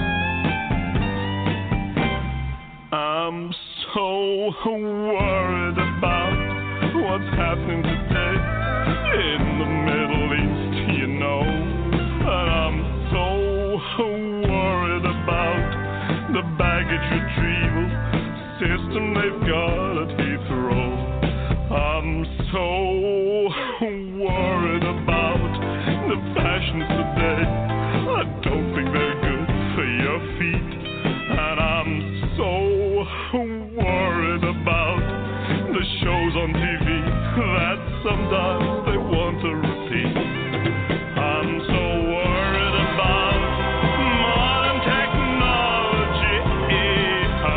[SPEAKER 9] I'm so worried about what's happening today in the Middle East, you know. And I'm so worried about the baggage retrieval system they've got at Heathrow. I'm so worried about the fashions today. I don't think they're good for your feet. And I'm so worried about the shows on T V that sometimes they want to repeat. I'm so worried about modern technology.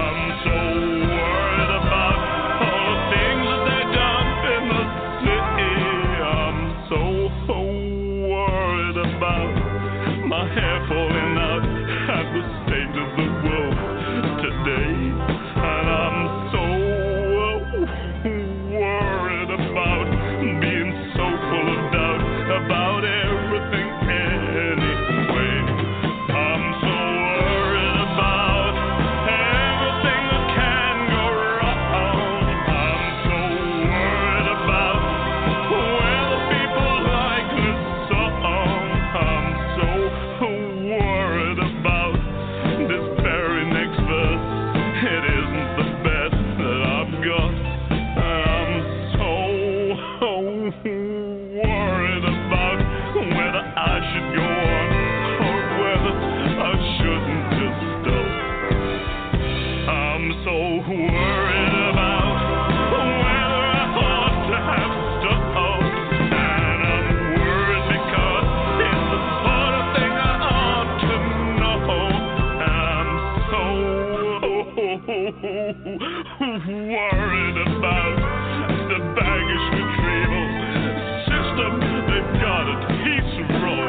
[SPEAKER 9] worried about the baggage retrieval system. They've got at Heathrow.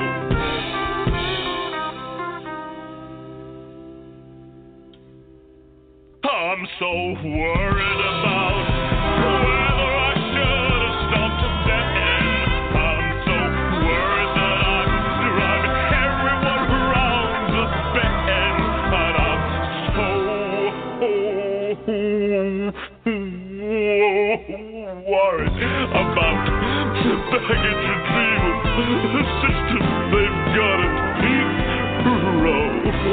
[SPEAKER 9] I'm so worried about whether I should have stopped then. I'm so worried that I'm driving everyone around the bend. And I'm so worried about the baggage retrieval system they've got at Heathrow.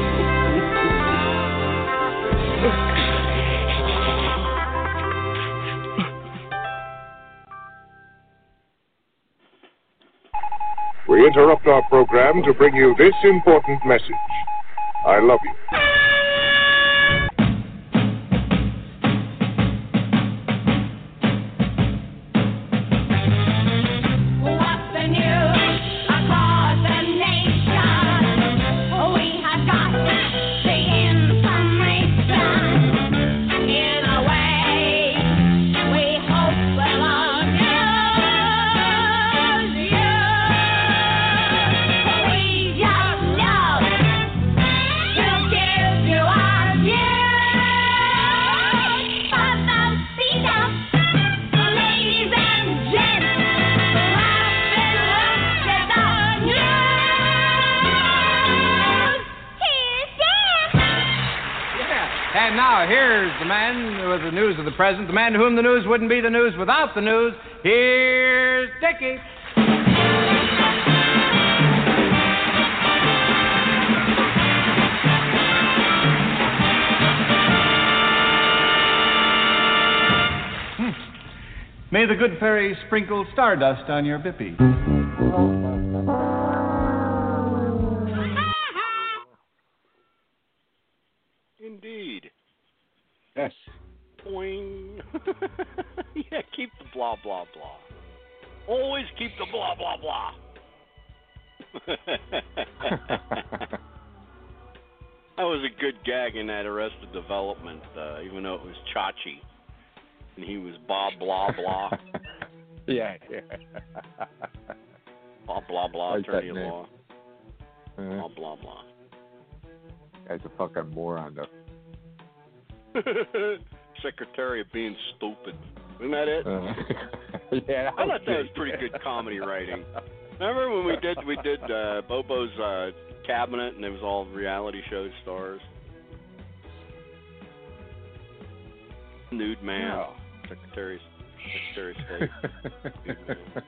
[SPEAKER 15] We interrupt our program to bring you this important message. I love you.
[SPEAKER 16] What's the news across the nation? We have got the information in a way we hope will amuse you. We just love to give you our views. Ba-ba-dee-da. Ladies and gents, wrap and look at the news. Here's Dan.
[SPEAKER 17] Yeah. And now here's the man with the news of the present, the man to whom the news wouldn't be the news without the news. Here's Dickie.
[SPEAKER 4] May the good fairy sprinkle stardust on your bippy.
[SPEAKER 1] Indeed.
[SPEAKER 12] Yes.
[SPEAKER 1] Boing. Yeah, keep the blah, blah, blah. Always keep the blah, blah, blah. That was a good gag in that Arrested Development, uh, even though it was Chachi. And he was Bob Blah Blah.
[SPEAKER 12] Yeah, yeah.
[SPEAKER 1] Bob Blah Blah,
[SPEAKER 12] Like
[SPEAKER 1] attorney
[SPEAKER 12] that
[SPEAKER 1] of
[SPEAKER 12] name.
[SPEAKER 1] law.
[SPEAKER 12] Uh-huh.
[SPEAKER 1] Blah Blah Blah.
[SPEAKER 12] Guy's a fucking moron, though.
[SPEAKER 1] Secretary of being stupid. Isn't that it?
[SPEAKER 12] Uh, yeah,
[SPEAKER 1] I thought that was pretty good comedy writing. Remember when we did we did uh, Bobo's uh, Cabinet and it was all reality show stars? Nude man,
[SPEAKER 12] No.
[SPEAKER 1] Secretary, Secretary of State. Nude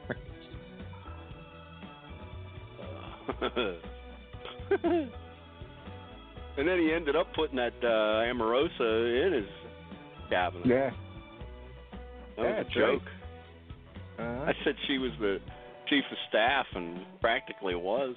[SPEAKER 1] man. Uh, and then he ended up putting that uh, Amorosa in his cabinet.
[SPEAKER 12] Yeah.
[SPEAKER 1] That
[SPEAKER 12] Yeah,
[SPEAKER 1] was a
[SPEAKER 12] that's
[SPEAKER 1] joke.
[SPEAKER 12] right. Uh-huh.
[SPEAKER 1] I said she was the chief of staff, and practically was.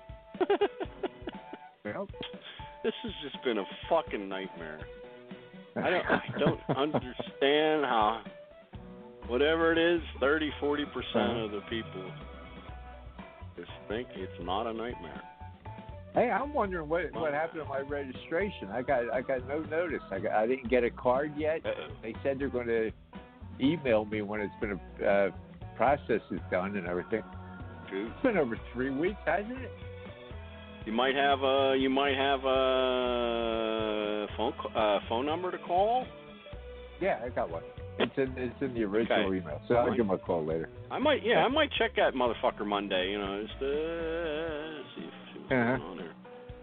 [SPEAKER 12] Well,
[SPEAKER 1] this has just been a fucking nightmare. I don't, I don't understand how, whatever it is, thirty, forty percent of the people just think it's not a nightmare.
[SPEAKER 12] Hey, I'm wondering what what happened to my registration. I got I got no notice. I got, I didn't get a card yet.
[SPEAKER 1] Uh-oh.
[SPEAKER 12] They said they're going to email me when it's been a uh, process is done and everything.
[SPEAKER 1] True.
[SPEAKER 12] It's been over three weeks, hasn't it?
[SPEAKER 1] You might have a you might have a phone uh, phone number to call.
[SPEAKER 12] Yeah, I got one. It's in it's in the original
[SPEAKER 1] Okay.
[SPEAKER 12] email, so I'll give them a call later.
[SPEAKER 1] I might yeah I might check that motherfucker Monday. You know, just uh, see if see what's
[SPEAKER 12] Uh-huh.
[SPEAKER 1] going on there.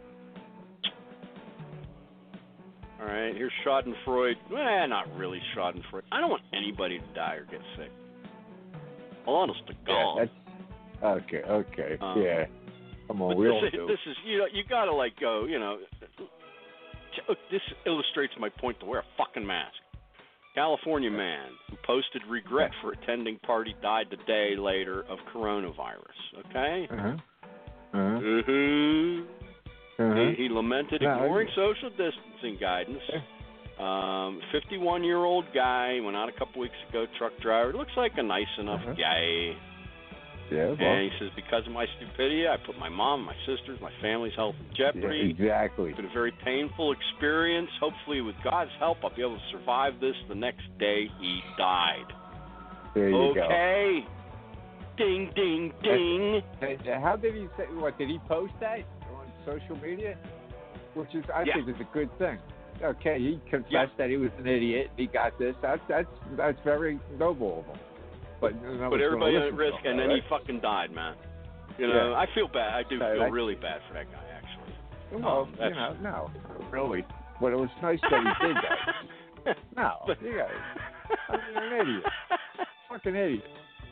[SPEAKER 1] All right, here's Schadenfreude. Eh, not really Schadenfreude. I don't want anybody to die or get sick. Honest to God.
[SPEAKER 12] Yeah, that's okay. Okay.
[SPEAKER 1] Um,
[SPEAKER 12] yeah. Come on,
[SPEAKER 1] But
[SPEAKER 12] we
[SPEAKER 1] this,
[SPEAKER 12] all
[SPEAKER 1] is,
[SPEAKER 12] do.
[SPEAKER 1] this is you know you gotta like go you know. This illustrates my point to wear a fucking mask. California man who posted regret for attending party died the day later of coronavirus. Okay.
[SPEAKER 12] Uh-huh. Uh-huh.
[SPEAKER 1] Mm-hmm.
[SPEAKER 12] Uh-huh.
[SPEAKER 1] He, he lamented
[SPEAKER 12] No,
[SPEAKER 1] ignoring social distancing guidance. Um, fifty-one-year-old guy went out a couple weeks ago. Truck driver. Looks like a nice enough
[SPEAKER 12] Uh-huh.
[SPEAKER 1] guy.
[SPEAKER 12] Yeah, well.
[SPEAKER 1] And he says, because of my stupidity, I put my mom, my sisters, my family's health in jeopardy.
[SPEAKER 12] Yeah, exactly.
[SPEAKER 1] It's been a very painful experience. Hopefully, with God's help, I'll be able to survive this. The next day, he died.
[SPEAKER 12] There you
[SPEAKER 1] okay.
[SPEAKER 12] go.
[SPEAKER 1] Okay. Ding, ding, ding.
[SPEAKER 12] And, and how did he say? What did he post that on social media? Which is, I
[SPEAKER 1] yeah.
[SPEAKER 12] think, is a good thing. Okay, he confessed
[SPEAKER 1] yeah.
[SPEAKER 12] that he was an idiot. He got this. That's that's that's very noble of him. But no
[SPEAKER 1] put everybody at risk,
[SPEAKER 12] him,
[SPEAKER 1] and then
[SPEAKER 12] right?
[SPEAKER 1] he fucking died, man. You know,
[SPEAKER 12] yeah.
[SPEAKER 1] I feel bad. I do
[SPEAKER 12] Uh,
[SPEAKER 1] feel
[SPEAKER 12] that,
[SPEAKER 1] really bad for that guy, actually.
[SPEAKER 12] Well,
[SPEAKER 1] um, that's...
[SPEAKER 12] you know, no, really. But it was nice that he did that. No,
[SPEAKER 1] but,
[SPEAKER 12] you guys, I mean, you're an idiot. Fucking idiot.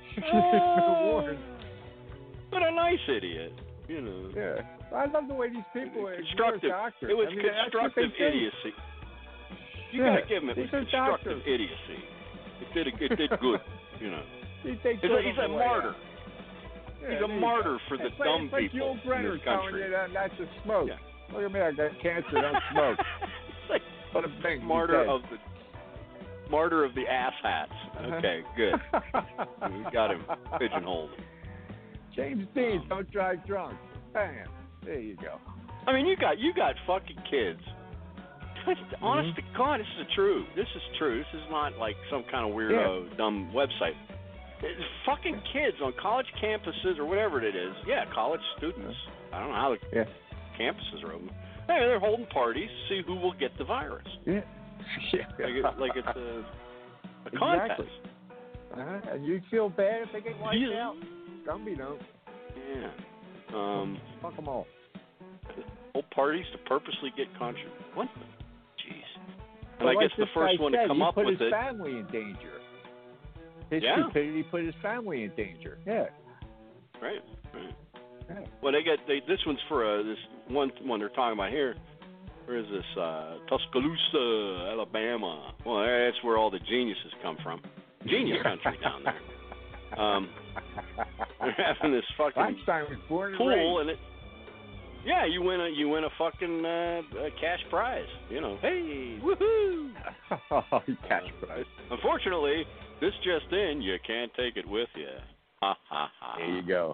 [SPEAKER 1] Uh, but a nice idiot, you know.
[SPEAKER 12] Yeah, I love the way these people are.
[SPEAKER 1] Constructive.
[SPEAKER 12] Doctors.
[SPEAKER 1] It was
[SPEAKER 12] I mean,
[SPEAKER 1] constructive idiocy. You
[SPEAKER 12] yeah.
[SPEAKER 1] gotta give him it. It was constructive idiocy. It did. A, it did good. You know.
[SPEAKER 12] He
[SPEAKER 1] he's a, he's a martyr.
[SPEAKER 12] Yeah,
[SPEAKER 1] he's a martyr
[SPEAKER 12] go.
[SPEAKER 1] for the
[SPEAKER 12] it's
[SPEAKER 1] dumb
[SPEAKER 12] like,
[SPEAKER 1] people
[SPEAKER 12] it's like
[SPEAKER 1] in
[SPEAKER 12] Yul
[SPEAKER 1] this
[SPEAKER 12] Brynner telling
[SPEAKER 1] country.
[SPEAKER 12] you that not to smoke.
[SPEAKER 1] Yeah.
[SPEAKER 12] Look at me, I got cancer. Don't smoke.
[SPEAKER 1] It's like
[SPEAKER 12] what a big
[SPEAKER 1] martyr of the martyr of the ass hats. Okay, good. We got him pigeonholed.
[SPEAKER 12] James Dean, don't drive drunk. Bam. There you go.
[SPEAKER 1] I mean, you got you got fucking kids. Honest
[SPEAKER 12] mm-hmm.
[SPEAKER 1] to God, this is true. This is true. This is not like some kind of weirdo,
[SPEAKER 12] yeah.
[SPEAKER 1] dumb website. It's fucking kids on college campuses or whatever it is. Yeah, college students. I don't know how the
[SPEAKER 12] yeah.
[SPEAKER 1] campuses are open. Hey, they're holding parties to see who will get the virus.
[SPEAKER 12] Yeah. yeah.
[SPEAKER 1] Like, it, like it's a, a contest.
[SPEAKER 12] Exactly. Uh-huh. And you feel bad if they get wiped
[SPEAKER 1] yeah.
[SPEAKER 12] out. Gumby don't.
[SPEAKER 1] Yeah. Um,
[SPEAKER 12] Fuck them all.
[SPEAKER 1] Hold parties to purposely get contra. What? Jeez. And
[SPEAKER 12] well,
[SPEAKER 1] I
[SPEAKER 12] like
[SPEAKER 1] guess the first one
[SPEAKER 12] said,
[SPEAKER 1] to come
[SPEAKER 12] he
[SPEAKER 1] up
[SPEAKER 12] put
[SPEAKER 1] with
[SPEAKER 12] his
[SPEAKER 1] it.
[SPEAKER 12] family in danger. His
[SPEAKER 1] yeah.
[SPEAKER 12] stupidity put his family in danger. Yeah.
[SPEAKER 1] Right. right.
[SPEAKER 12] Yeah.
[SPEAKER 1] Well, they get they, this one's for uh, this one one they're talking about here. Where is this? Uh, Tuscaloosa, Alabama. Well, that's where all the geniuses come from. Genius country down there. Um, they're having this fucking
[SPEAKER 12] Einstein was born and
[SPEAKER 1] pool,
[SPEAKER 12] raised.
[SPEAKER 1] and it. Yeah, you win a you win a fucking uh, a cash prize. You know, hey, woohoo!
[SPEAKER 12] Cash prize.
[SPEAKER 1] Unfortunately, this just in, you can't take it with you. Ha ha ha.
[SPEAKER 12] There you go.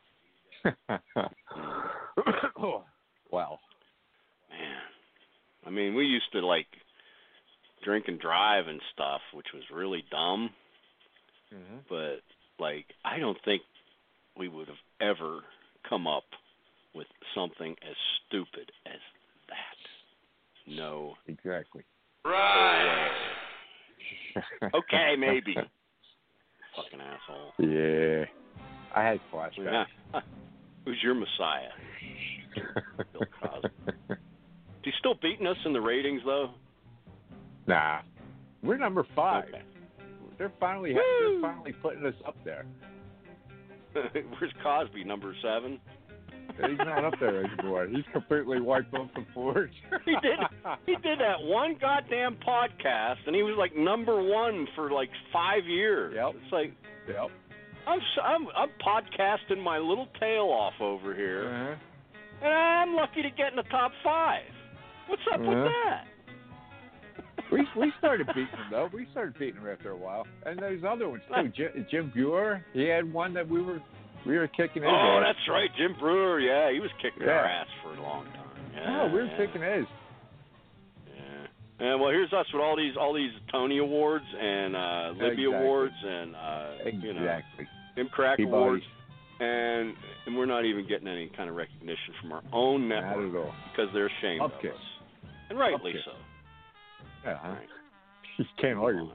[SPEAKER 12] Wow.
[SPEAKER 1] Man, I mean, we used to like drink and drive and stuff, which was really dumb.
[SPEAKER 12] Mm-hmm.
[SPEAKER 1] But like, I don't think we would have ever come up with something as stupid as that. No.
[SPEAKER 12] Exactly.
[SPEAKER 1] Right. Okay, maybe. Fucking asshole.
[SPEAKER 12] Yeah. I had flashbacks.
[SPEAKER 1] Yeah. Who's your messiah? Bill Cosby. Is he still beating us in the ratings, though?
[SPEAKER 12] Nah. We're number five.
[SPEAKER 1] Okay.
[SPEAKER 12] They're finally they're finally putting us up there.
[SPEAKER 1] Where's Cosby, number seven?
[SPEAKER 12] He's not up there anymore. He's completely wiped off the board.
[SPEAKER 1] he did. He did that one goddamn podcast, and he was like number one for like five years.
[SPEAKER 12] Yep.
[SPEAKER 1] It's like,
[SPEAKER 12] yep.
[SPEAKER 1] I'm I'm I'm podcasting my little tail off over here,
[SPEAKER 12] Uh-huh.
[SPEAKER 1] and I'm lucky to get in the top five. What's up
[SPEAKER 12] Uh-huh.
[SPEAKER 1] with that?
[SPEAKER 12] we we started beating them though. We started beating them after a while, and there's other ones too. Jim, Jim Brewer, he had one that we were we were kicking his
[SPEAKER 1] Oh,
[SPEAKER 12] ass.
[SPEAKER 1] that's right, Jim Brewer. Yeah, he was kicking
[SPEAKER 12] Yeah.
[SPEAKER 1] our ass for a long time. Yeah,
[SPEAKER 12] Oh, we were
[SPEAKER 1] yeah.
[SPEAKER 12] kicking his.
[SPEAKER 1] Yeah. And well, here's us with all these all these Tony Awards and uh, Libby
[SPEAKER 12] Exactly.
[SPEAKER 1] Awards and uh, you know
[SPEAKER 12] Exactly.
[SPEAKER 1] Jim Crack
[SPEAKER 12] Peabody.
[SPEAKER 1] Awards, and and we're not even getting any kind of recognition from our own
[SPEAKER 12] Not
[SPEAKER 1] network
[SPEAKER 12] at all.
[SPEAKER 1] because they're ashamed
[SPEAKER 12] Upkick.
[SPEAKER 1] of us, and rightly
[SPEAKER 12] Upkick.
[SPEAKER 1] so.
[SPEAKER 12] Yeah, huh?
[SPEAKER 1] Right.
[SPEAKER 12] You can't argue.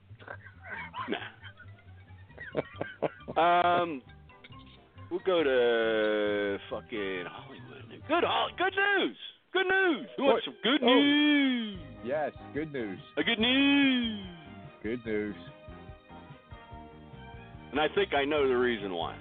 [SPEAKER 1] Nah. um, we'll go to fucking Hollywood. Good, Hol- good news. Good news. Who wants some good
[SPEAKER 12] Oh.
[SPEAKER 1] news?
[SPEAKER 12] Yes, good news.
[SPEAKER 1] A good news.
[SPEAKER 12] Good news.
[SPEAKER 1] And I think I know the reason why.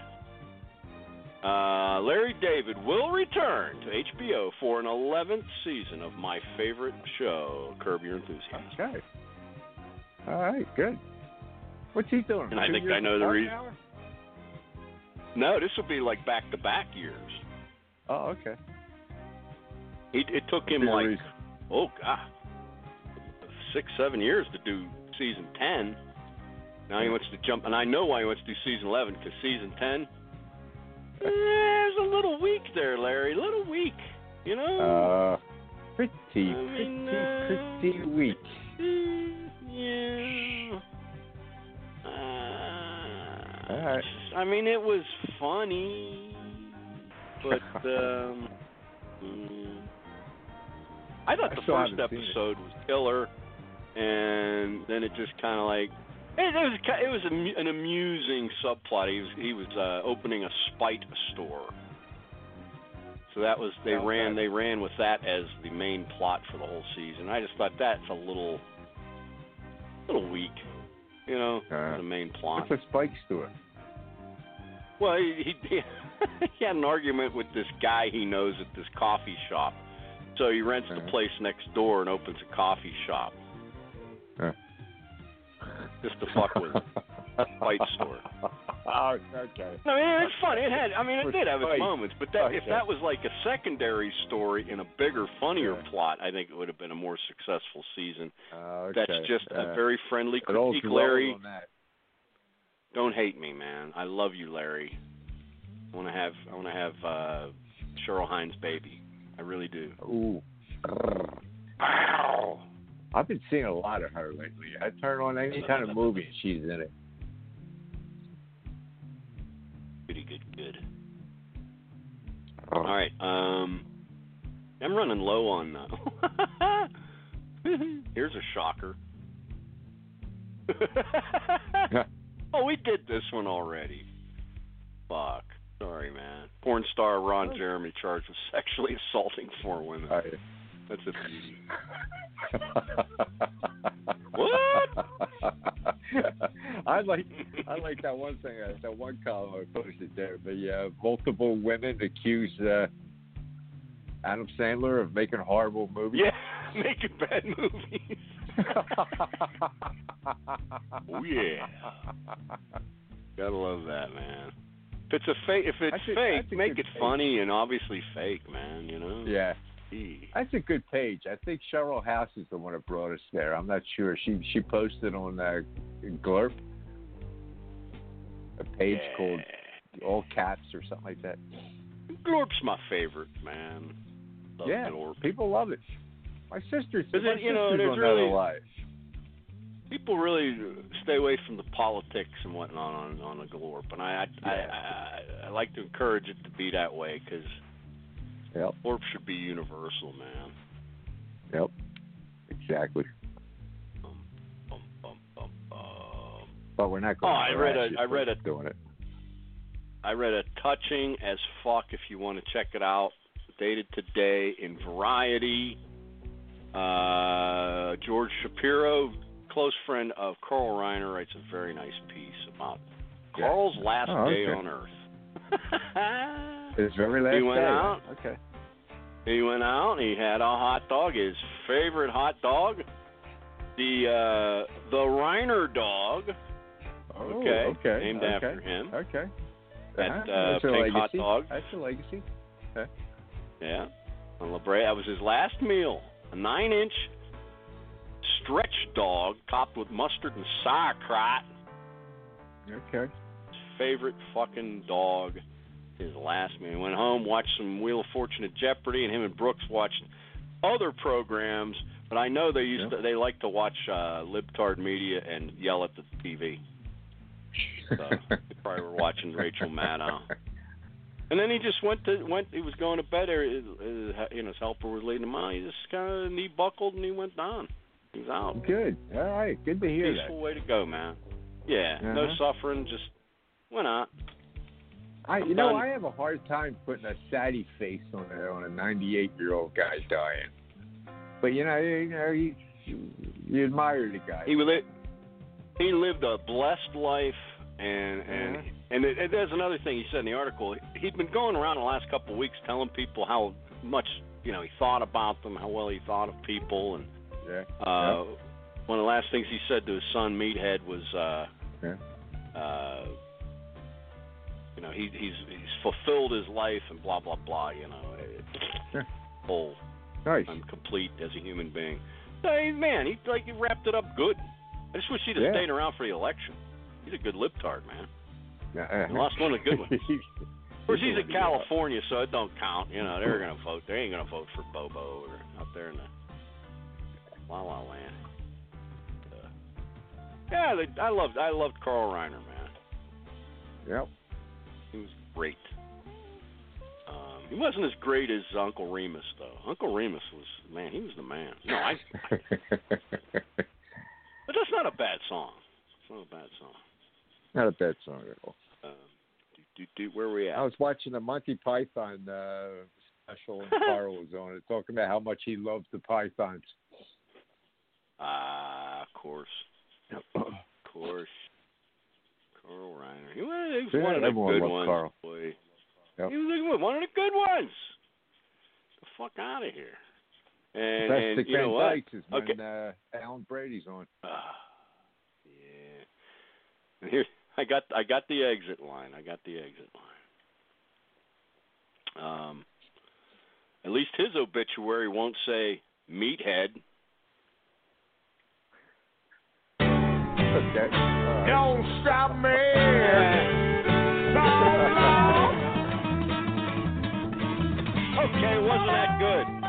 [SPEAKER 1] Uh, Larry David will return to H B O for an eleventh season of my favorite show, Curb Your Enthusiasm.
[SPEAKER 12] Okay. All right, good. What's he doing?
[SPEAKER 1] And I
[SPEAKER 12] Two
[SPEAKER 1] think
[SPEAKER 12] years
[SPEAKER 1] I know the
[SPEAKER 12] apart
[SPEAKER 1] reason.
[SPEAKER 12] now?
[SPEAKER 1] No, this will be like back-to-back years.
[SPEAKER 12] Oh, okay.
[SPEAKER 1] It, it took him
[SPEAKER 12] Good
[SPEAKER 1] like,
[SPEAKER 12] reason.
[SPEAKER 1] oh, God, six, seven years to do season ten. Now he wants to jump, and I know why he wants to do season eleven, because season ten, There's a little weak there, Larry. A little weak, you know?
[SPEAKER 12] Uh, pretty,
[SPEAKER 1] I mean,
[SPEAKER 12] pretty,
[SPEAKER 1] uh,
[SPEAKER 12] pretty weak.
[SPEAKER 1] Yeah. Uh,
[SPEAKER 12] All right.
[SPEAKER 1] I mean, it was funny, but um, mm, I thought
[SPEAKER 12] I
[SPEAKER 1] the
[SPEAKER 12] still
[SPEAKER 1] first
[SPEAKER 12] haven't seen it.
[SPEAKER 1] episode was killer, and then it just kind of like it, it was ki- it was a, mu- an amusing subplot. He was he was uh, opening a Spite store, so that was they
[SPEAKER 12] Okay.
[SPEAKER 1] ran they ran with that as the main plot for the whole season. I just thought that's a little little weak, you know,
[SPEAKER 12] Uh,
[SPEAKER 1] for the main plot.
[SPEAKER 12] What's a Spike store?
[SPEAKER 1] Well, he, he he had an argument with this guy he knows at this coffee shop. So he rents
[SPEAKER 12] Uh-huh.
[SPEAKER 1] the place next door and opens a coffee shop.
[SPEAKER 12] Huh.
[SPEAKER 1] Just to fuck with him. Fight store.
[SPEAKER 12] Oh, okay.
[SPEAKER 1] I mean, it's funny. It had, I mean, it
[SPEAKER 12] For
[SPEAKER 1] did have its
[SPEAKER 12] Spite.
[SPEAKER 1] moments. But that, if
[SPEAKER 12] Okay.
[SPEAKER 1] that was like a secondary story in a bigger, funnier
[SPEAKER 12] Yeah.
[SPEAKER 1] plot, I think it would have been a more successful season.
[SPEAKER 12] Uh, okay.
[SPEAKER 1] That's just a
[SPEAKER 12] Uh,
[SPEAKER 1] very friendly
[SPEAKER 12] it all
[SPEAKER 1] critique,
[SPEAKER 12] dwelled
[SPEAKER 1] Larry.
[SPEAKER 12] on that.
[SPEAKER 1] Don't hate me, man. I love you, Larry. I want to have I want to have uh, Cheryl Hines' baby. I really do.
[SPEAKER 12] Ooh. Wow. I've been seeing a lot of her lately. I turn on any kind of movie and she's in it.
[SPEAKER 1] Pretty good, good. All right. Um, I'm running low on. Uh, here's a shocker. Oh, we did this one already. Fuck. Sorry, man. Porn star Ron Jeremy charged with sexually assaulting four women.
[SPEAKER 12] Oh, yeah.
[SPEAKER 1] That's a beauty. What?
[SPEAKER 12] I like I like that one thing, uh, that one column I posted there. The uh, multiple women accuse uh, Adam Sandler of making horrible movies.
[SPEAKER 1] Yeah, making bad movies. Oh yeah. Gotta love that, man. If it's a fake, if it's
[SPEAKER 12] That's a-
[SPEAKER 1] fake,
[SPEAKER 12] that's a
[SPEAKER 1] make
[SPEAKER 12] good
[SPEAKER 1] it
[SPEAKER 12] page.
[SPEAKER 1] funny and obviously fake, man. You know.
[SPEAKER 12] Yeah.
[SPEAKER 1] Gee.
[SPEAKER 12] That's a good page. I think Cheryl House is the one that brought us there. I'm not sure. She she posted on uh, Glurp a page
[SPEAKER 1] Yeah.
[SPEAKER 12] called All Caps or something like that.
[SPEAKER 1] Glorp's my favorite, man. Love
[SPEAKER 12] yeah,
[SPEAKER 1] Glorp.
[SPEAKER 12] people love it. My sister's, my
[SPEAKER 1] But then, you know,
[SPEAKER 12] sister's
[SPEAKER 1] there's
[SPEAKER 12] on
[SPEAKER 1] really-
[SPEAKER 12] that a lot.
[SPEAKER 1] People really stay away from the politics and whatnot on on the Glorp, and I I,
[SPEAKER 12] Yeah.
[SPEAKER 1] I I I like to encourage it to be that way because
[SPEAKER 12] Yep,
[SPEAKER 1] Glorp should be universal, man.
[SPEAKER 12] yep, exactly.
[SPEAKER 1] Um, um, um, um, um.
[SPEAKER 12] But we're not
[SPEAKER 1] Oh,
[SPEAKER 12] going
[SPEAKER 1] I
[SPEAKER 12] to
[SPEAKER 1] read
[SPEAKER 12] harass
[SPEAKER 1] a
[SPEAKER 12] you
[SPEAKER 1] I
[SPEAKER 12] for
[SPEAKER 1] read a
[SPEAKER 12] doing it.
[SPEAKER 1] I read a touching as fuck. If you want to check it out, dated today in Variety. Uh, George Shapiro, close friend of Carl Reiner, writes a very nice piece about
[SPEAKER 12] Yeah.
[SPEAKER 1] Carl's last
[SPEAKER 12] Oh,
[SPEAKER 1] day
[SPEAKER 12] okay.
[SPEAKER 1] on Earth.
[SPEAKER 12] His very last
[SPEAKER 1] He went
[SPEAKER 12] day.
[SPEAKER 1] out.
[SPEAKER 12] Okay.
[SPEAKER 1] He went out and he had a hot dog, his favorite hot dog, the uh, the Reiner dog.
[SPEAKER 12] Oh,
[SPEAKER 1] Okay,
[SPEAKER 12] okay.
[SPEAKER 1] named
[SPEAKER 12] okay.
[SPEAKER 1] after him.
[SPEAKER 12] Okay.
[SPEAKER 1] That
[SPEAKER 12] Uh-huh.
[SPEAKER 1] uh,
[SPEAKER 12] That's a
[SPEAKER 1] pink hot
[SPEAKER 12] legacy.
[SPEAKER 1] dog.
[SPEAKER 12] That's a legacy. Okay.
[SPEAKER 1] Yeah, on La Brea. That was his last meal. A nine-inch stretch dog topped with mustard and sauerkraut.
[SPEAKER 12] Okay.
[SPEAKER 1] His favorite fucking dog. His last meal. He went home, watched some Wheel of Fortune at Jeopardy, and him and Brooks watched other programs. But I know they used
[SPEAKER 12] Yeah.
[SPEAKER 1] to, they like to watch uh, libtard media and yell at the T V. So they probably were watching Rachel Maddow. And then he just went to went. He was going to bed. There, his, his, you know, his helper was leading him out. He just kind of knee buckled and he went down. He was out.
[SPEAKER 12] Good. All right. Good to hear
[SPEAKER 1] Peaceful
[SPEAKER 12] that.
[SPEAKER 1] way to go, man. Yeah, no
[SPEAKER 12] Uh-huh.
[SPEAKER 1] suffering. Just went out.
[SPEAKER 12] I, you
[SPEAKER 1] I'm
[SPEAKER 12] know,
[SPEAKER 1] done.
[SPEAKER 12] I have a hard time putting a saddy face on a on a ninety-eight year old guy dying. But you know, you, you know, you, you admire the guy.
[SPEAKER 1] He lived. He lived a blessed life, and and
[SPEAKER 12] Uh-huh.
[SPEAKER 1] and, it, and there's another thing he said in the article. He'd been going around the last couple of weeks telling people how much you know he thought about them, how well he thought of people, and
[SPEAKER 12] Yeah.
[SPEAKER 1] uh, one of the last things he said to his son Meathead was, uh,
[SPEAKER 12] Yeah.
[SPEAKER 1] uh, you know, he he's he's fulfilled his life and blah blah blah. You know,
[SPEAKER 12] Yeah.
[SPEAKER 1] whole.
[SPEAKER 12] Nice.
[SPEAKER 1] I'm complete as a human being. Hey, man, he like he wrapped it up good. I just wish he'd have
[SPEAKER 12] Yeah.
[SPEAKER 1] stayed around for the election. He's a good libtard, man.
[SPEAKER 12] Uh,
[SPEAKER 1] He lost one of the good ones. Of course, he's in California, so it don't count. You know, they're gonna vote. They ain't gonna vote for Bobo or out there in the La La Land. Uh, yeah, they, I loved I loved Carl Reiner, man.
[SPEAKER 12] Yep.
[SPEAKER 1] He was great. Um, he wasn't as great as Uncle Remus, though. Uncle Remus was man. He was the man. No, I. I but that's not a bad song. It's not a bad song.
[SPEAKER 12] Not a bad song at all.
[SPEAKER 1] Um, do, do, do, where are we at?
[SPEAKER 12] I was watching the Monty Python uh, special, and Carl was on it, talking about how much he loves the Pythons.
[SPEAKER 1] Ah, uh, of course. Of course. Carl Reiner. He was, he was
[SPEAKER 12] yeah,
[SPEAKER 1] one of the good ones.
[SPEAKER 12] Carl.
[SPEAKER 1] Boy.
[SPEAKER 12] Yep.
[SPEAKER 1] He was one of the good ones. Get the fuck out of here. And,
[SPEAKER 12] That's
[SPEAKER 1] and
[SPEAKER 12] the
[SPEAKER 1] you know what?
[SPEAKER 12] Dykes is when
[SPEAKER 1] okay.
[SPEAKER 12] uh, Alan Brady's on.
[SPEAKER 1] Uh, yeah. Here, I got I got the exit line. I got the exit line. Um, at least his obituary won't say meathead.
[SPEAKER 12] Okay. Right.
[SPEAKER 9] Don't stop me. So long.
[SPEAKER 1] Okay, wasn't that good?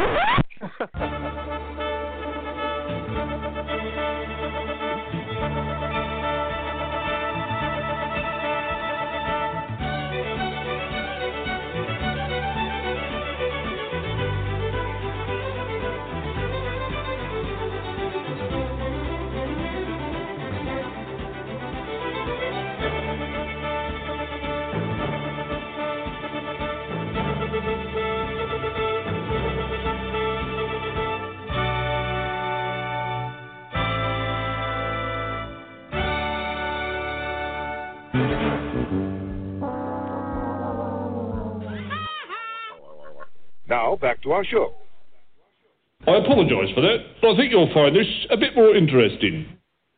[SPEAKER 15] Now, back to our show.
[SPEAKER 5] I apologise for that, but I think you'll find this a bit more interesting.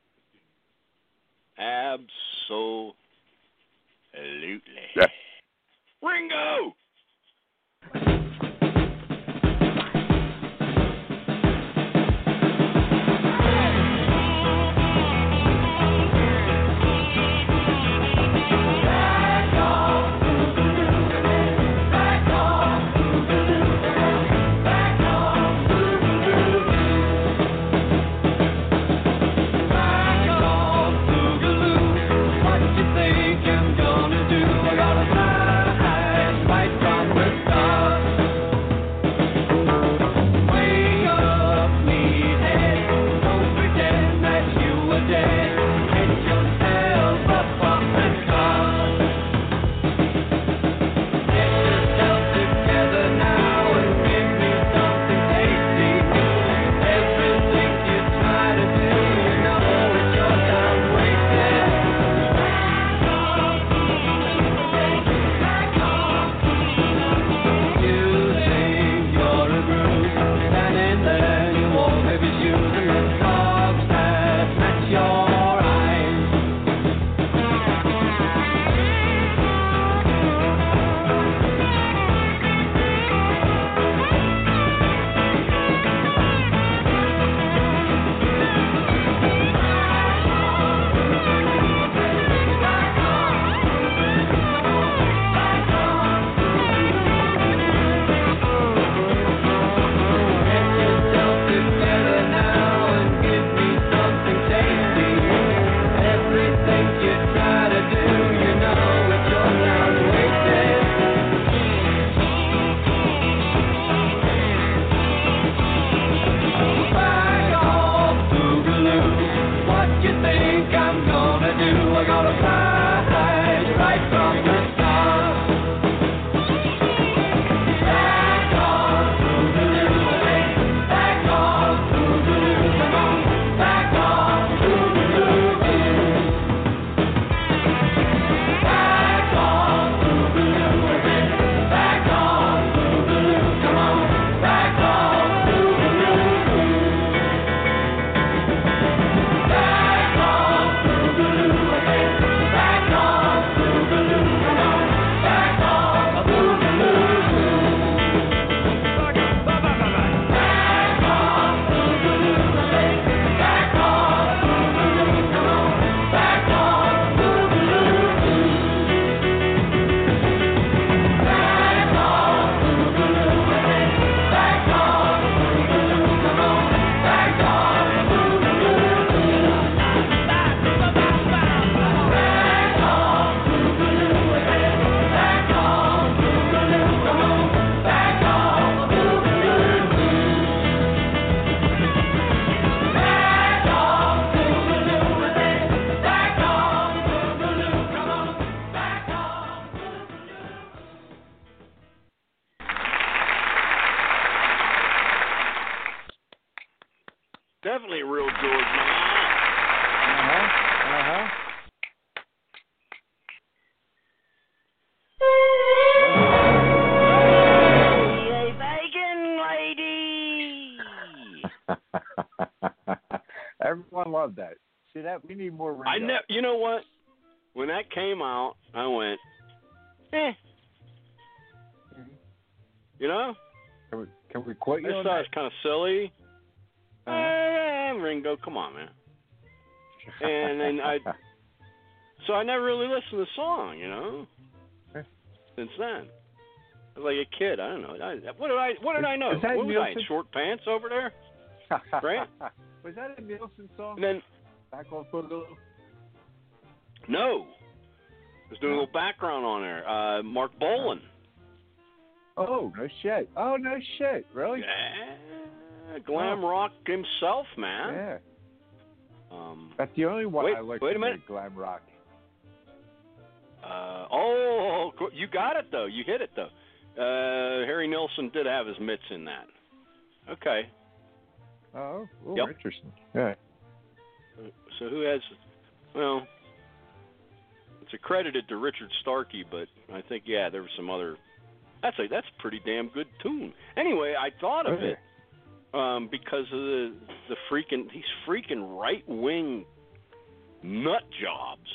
[SPEAKER 1] Absolutely.
[SPEAKER 15] Yeah.
[SPEAKER 1] Ringo!
[SPEAKER 9] What you think I'm gonna do? I got a fly, fight
[SPEAKER 1] Definitely real George, man.
[SPEAKER 12] Uh-huh. Uh-huh. Everyone loved that. See that? We need more Ringo.
[SPEAKER 1] I ne- You know what? When that came out, I went, eh.
[SPEAKER 12] Mm-hmm.
[SPEAKER 1] You know?
[SPEAKER 12] Can we, can we quote you
[SPEAKER 1] I
[SPEAKER 12] on
[SPEAKER 1] thought
[SPEAKER 12] that?
[SPEAKER 1] it was kind of silly.
[SPEAKER 12] Uh-huh.
[SPEAKER 1] Eh, Ringo, come on, man. And then I, so I never really listened to the song, you know. Since then, I was like a kid. I don't know. I, what did I? What did I know?
[SPEAKER 12] Is that
[SPEAKER 1] What was I in
[SPEAKER 12] Nielsen?
[SPEAKER 1] short pants over there? Right?
[SPEAKER 12] Was that a Nielsen song?
[SPEAKER 1] And then
[SPEAKER 12] Back on Boogaloo?
[SPEAKER 1] no, I was doing a little background on there. Uh, Mark Bolan.
[SPEAKER 12] Oh no shit! Oh no shit! Really?
[SPEAKER 1] Yeah, glam rock himself, man.
[SPEAKER 12] Yeah.
[SPEAKER 1] Um,
[SPEAKER 12] That's the only one
[SPEAKER 1] wait,
[SPEAKER 12] I looked
[SPEAKER 1] wait a
[SPEAKER 12] at,
[SPEAKER 1] minute.
[SPEAKER 12] glam rock.
[SPEAKER 1] Uh, oh, you got it though. You hit it though. Uh, Harry Nilsson did have his mitts in that. Okay.
[SPEAKER 12] Oh, ooh,
[SPEAKER 1] Yep.
[SPEAKER 12] interesting. Yeah.
[SPEAKER 1] So who has? Well, it's accredited to Richard Starkey, but I think yeah, there was some other. That's a that's a pretty damn good tune. Anyway, I thought of
[SPEAKER 12] Okay.
[SPEAKER 1] it um, because of the the freaking these freaking right wing nut jobs.